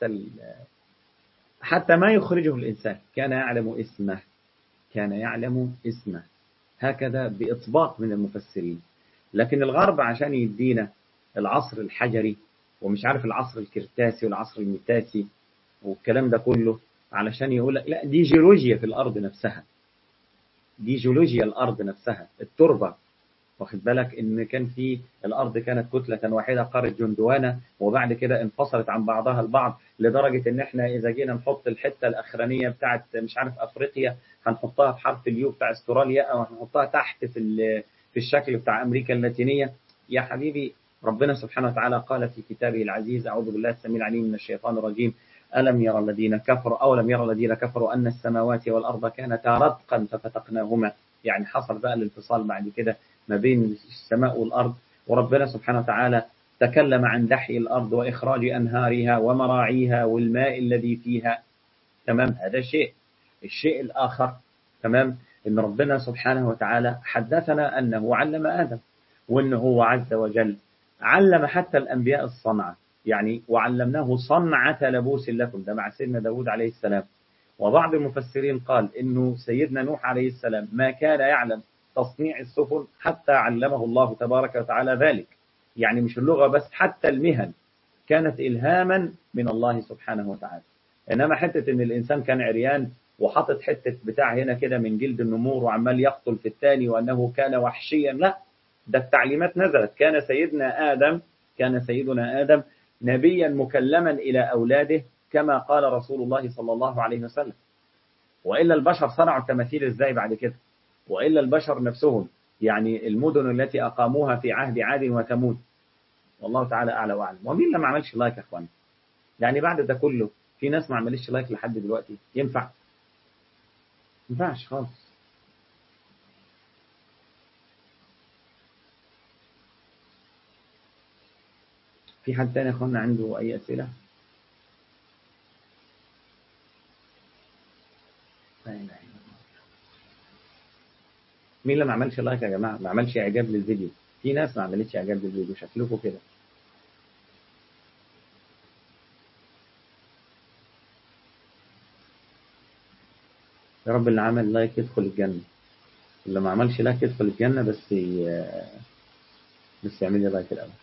حتى ما يخرجه الإنسان كان يعلم اسمه، كان يعلم اسمه، هكذا بإطباق من المفسرين. لكن الغرب عشان يدينا العصر الحجري ومش عارف العصر الكرتاسي والعصر الميتاسي والكلام ده كله، علشان يقول لك لا دي جيولوجيا في الأرض نفسها، دي جيولوجيا الأرض نفسها، التربة. واخد بالك ان كان في الارض كانت كتله واحده قاره جندوانا، وبعد كده انفصلت عن بعضها البعض، لدرجه ان احنا اذا جينا نحط الحته الاخرانيه بتاعت مش عارف افريقيا هنحطها في حرف اليو بتاع استراليا، او هنحطها تحت في الشكل بتاع امريكا اللاتينيه. يا حبيبي، ربنا سبحانه وتعالى قال في كتابه العزيز: اعوذ بالله السميع العليم من الشيطان الرجيم: ألم يرى الذين كفروا أو لم يرى الذين كفروا أن السماوات والأرض كانتا رتقا ففتقناهما. يعني حصل بقى الانفصال بعد كده ما بين السماء والأرض، وربنا سبحانه وتعالى تكلم عن دحي الأرض وإخراج أنهارها ومراعيها والماء الذي فيها. تمام، هذا شيء. الشيء الآخر، تمام، إن ربنا سبحانه وتعالى حدثنا أنه علم آدم، وأنه هو عز وجل علم حتى الأنبياء الصنعة، يعني وعلمناه صنعة لبوس لكم، ده مع سيدنا داود عليه السلام. وبعض المفسرين قال إنه سيدنا نوح عليه السلام ما كان يعلم تصنيع السفن حتى علمه الله تبارك وتعالى ذلك. يعني مش اللغة بس، حتى المهن كانت إلهاما من الله سبحانه وتعالى. إنما حتة إن الإنسان كان عريان وحاطط حتة بتاع هنا كده من جلد النمور وعمال يقتل في الثاني وأنه كان وحشيا، لا، ده التعليمات نزلت. كان سيدنا آدم نبيا مكلما إلى أولاده، كما قال رسول الله صلى الله عليه وسلم. وإلا البشر صنعوا التماثيل إزاي بعد كده؟ وإلا البشر نفسهم، يعني المدن التي أقاموها في عهد عاد وثمود، والله تعالى أعلى وأعلم. ومين اللي ما عملش لايك يا أخوان؟ يعني بعد ده كله في ناس ما عملتش لايك لحد دلوقتي؟ ينفع؟ ما ينفعش خالص. في حد تاني يا أخوانا عنده أي أسئلة؟ لا إله إلا الله. مين اللي ما عملش لايك يا جماعة؟ ما عملش إعجاب للفيديو؟ في ناس ما عملتش إعجاب للفيديو، شكلكم كده. يا رب اللي عمل لايك يدخل الجنة، اللي ما عملش لايك يدخل الجنة، بس بس اعمل لي لايك الأول.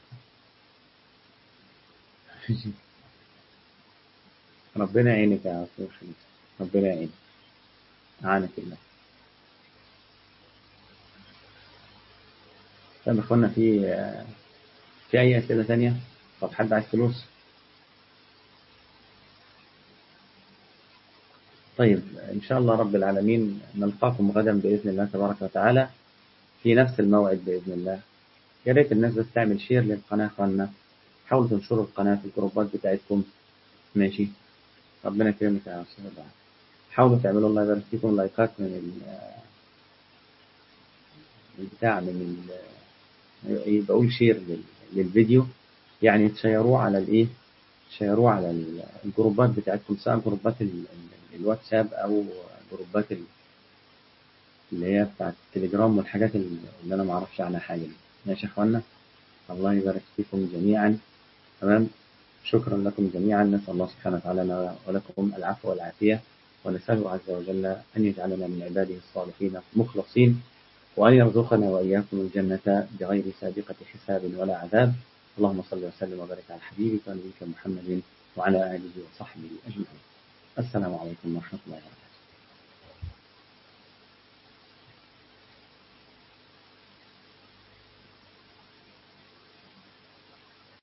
ربنا يعينك يا أستاذ خليل، ربنا يعينك، أعانك الله. طيب يا إخوانا، في أي أسئلة ثانية؟ طب حد عايز فلوس؟ طيب إن شاء الله رب العالمين نلقاكم غدا بإذن الله تبارك وتعالى في نفس الموعد بإذن الله. يا ريت الناس بس تعمل شير للقناة، خوانا حاولوا تنشروا القناة في الجروبات بتاعتكم. ماشي، ربنا يكرمك يا أستاذ الله. حاولوا تعملوا الله يبارك فيكم لايكات من البتاع من بقول شير للفيديو، يعني تشيروه على الايه، تشيروه على الجروبات بتاعتكم، سواء جروبات الواتساب او جروبات اللي هي بتاعت التليجرام والحاجات اللي انا ما اعرفش عنها حاجه دي. ماشي يا اخوانا، الله يبارك فيكم جميعا. تمام، شكرا لكم جميعا. نسال الله سبحانه وتعالى لنا ولكم العفو والعافيه، ونساله عز وجل ان يجعلنا من عباده الصالحين المخلصين، وأن يرزقنا وإياكم الجنة بغير سابقة حساب ولا عذاب. اللهم صل وسلم وبارك على حبيبك ونبيك محمد وعلى آله وصحبه أجمعين. السلام عليكم ورحمة الله وبركاته.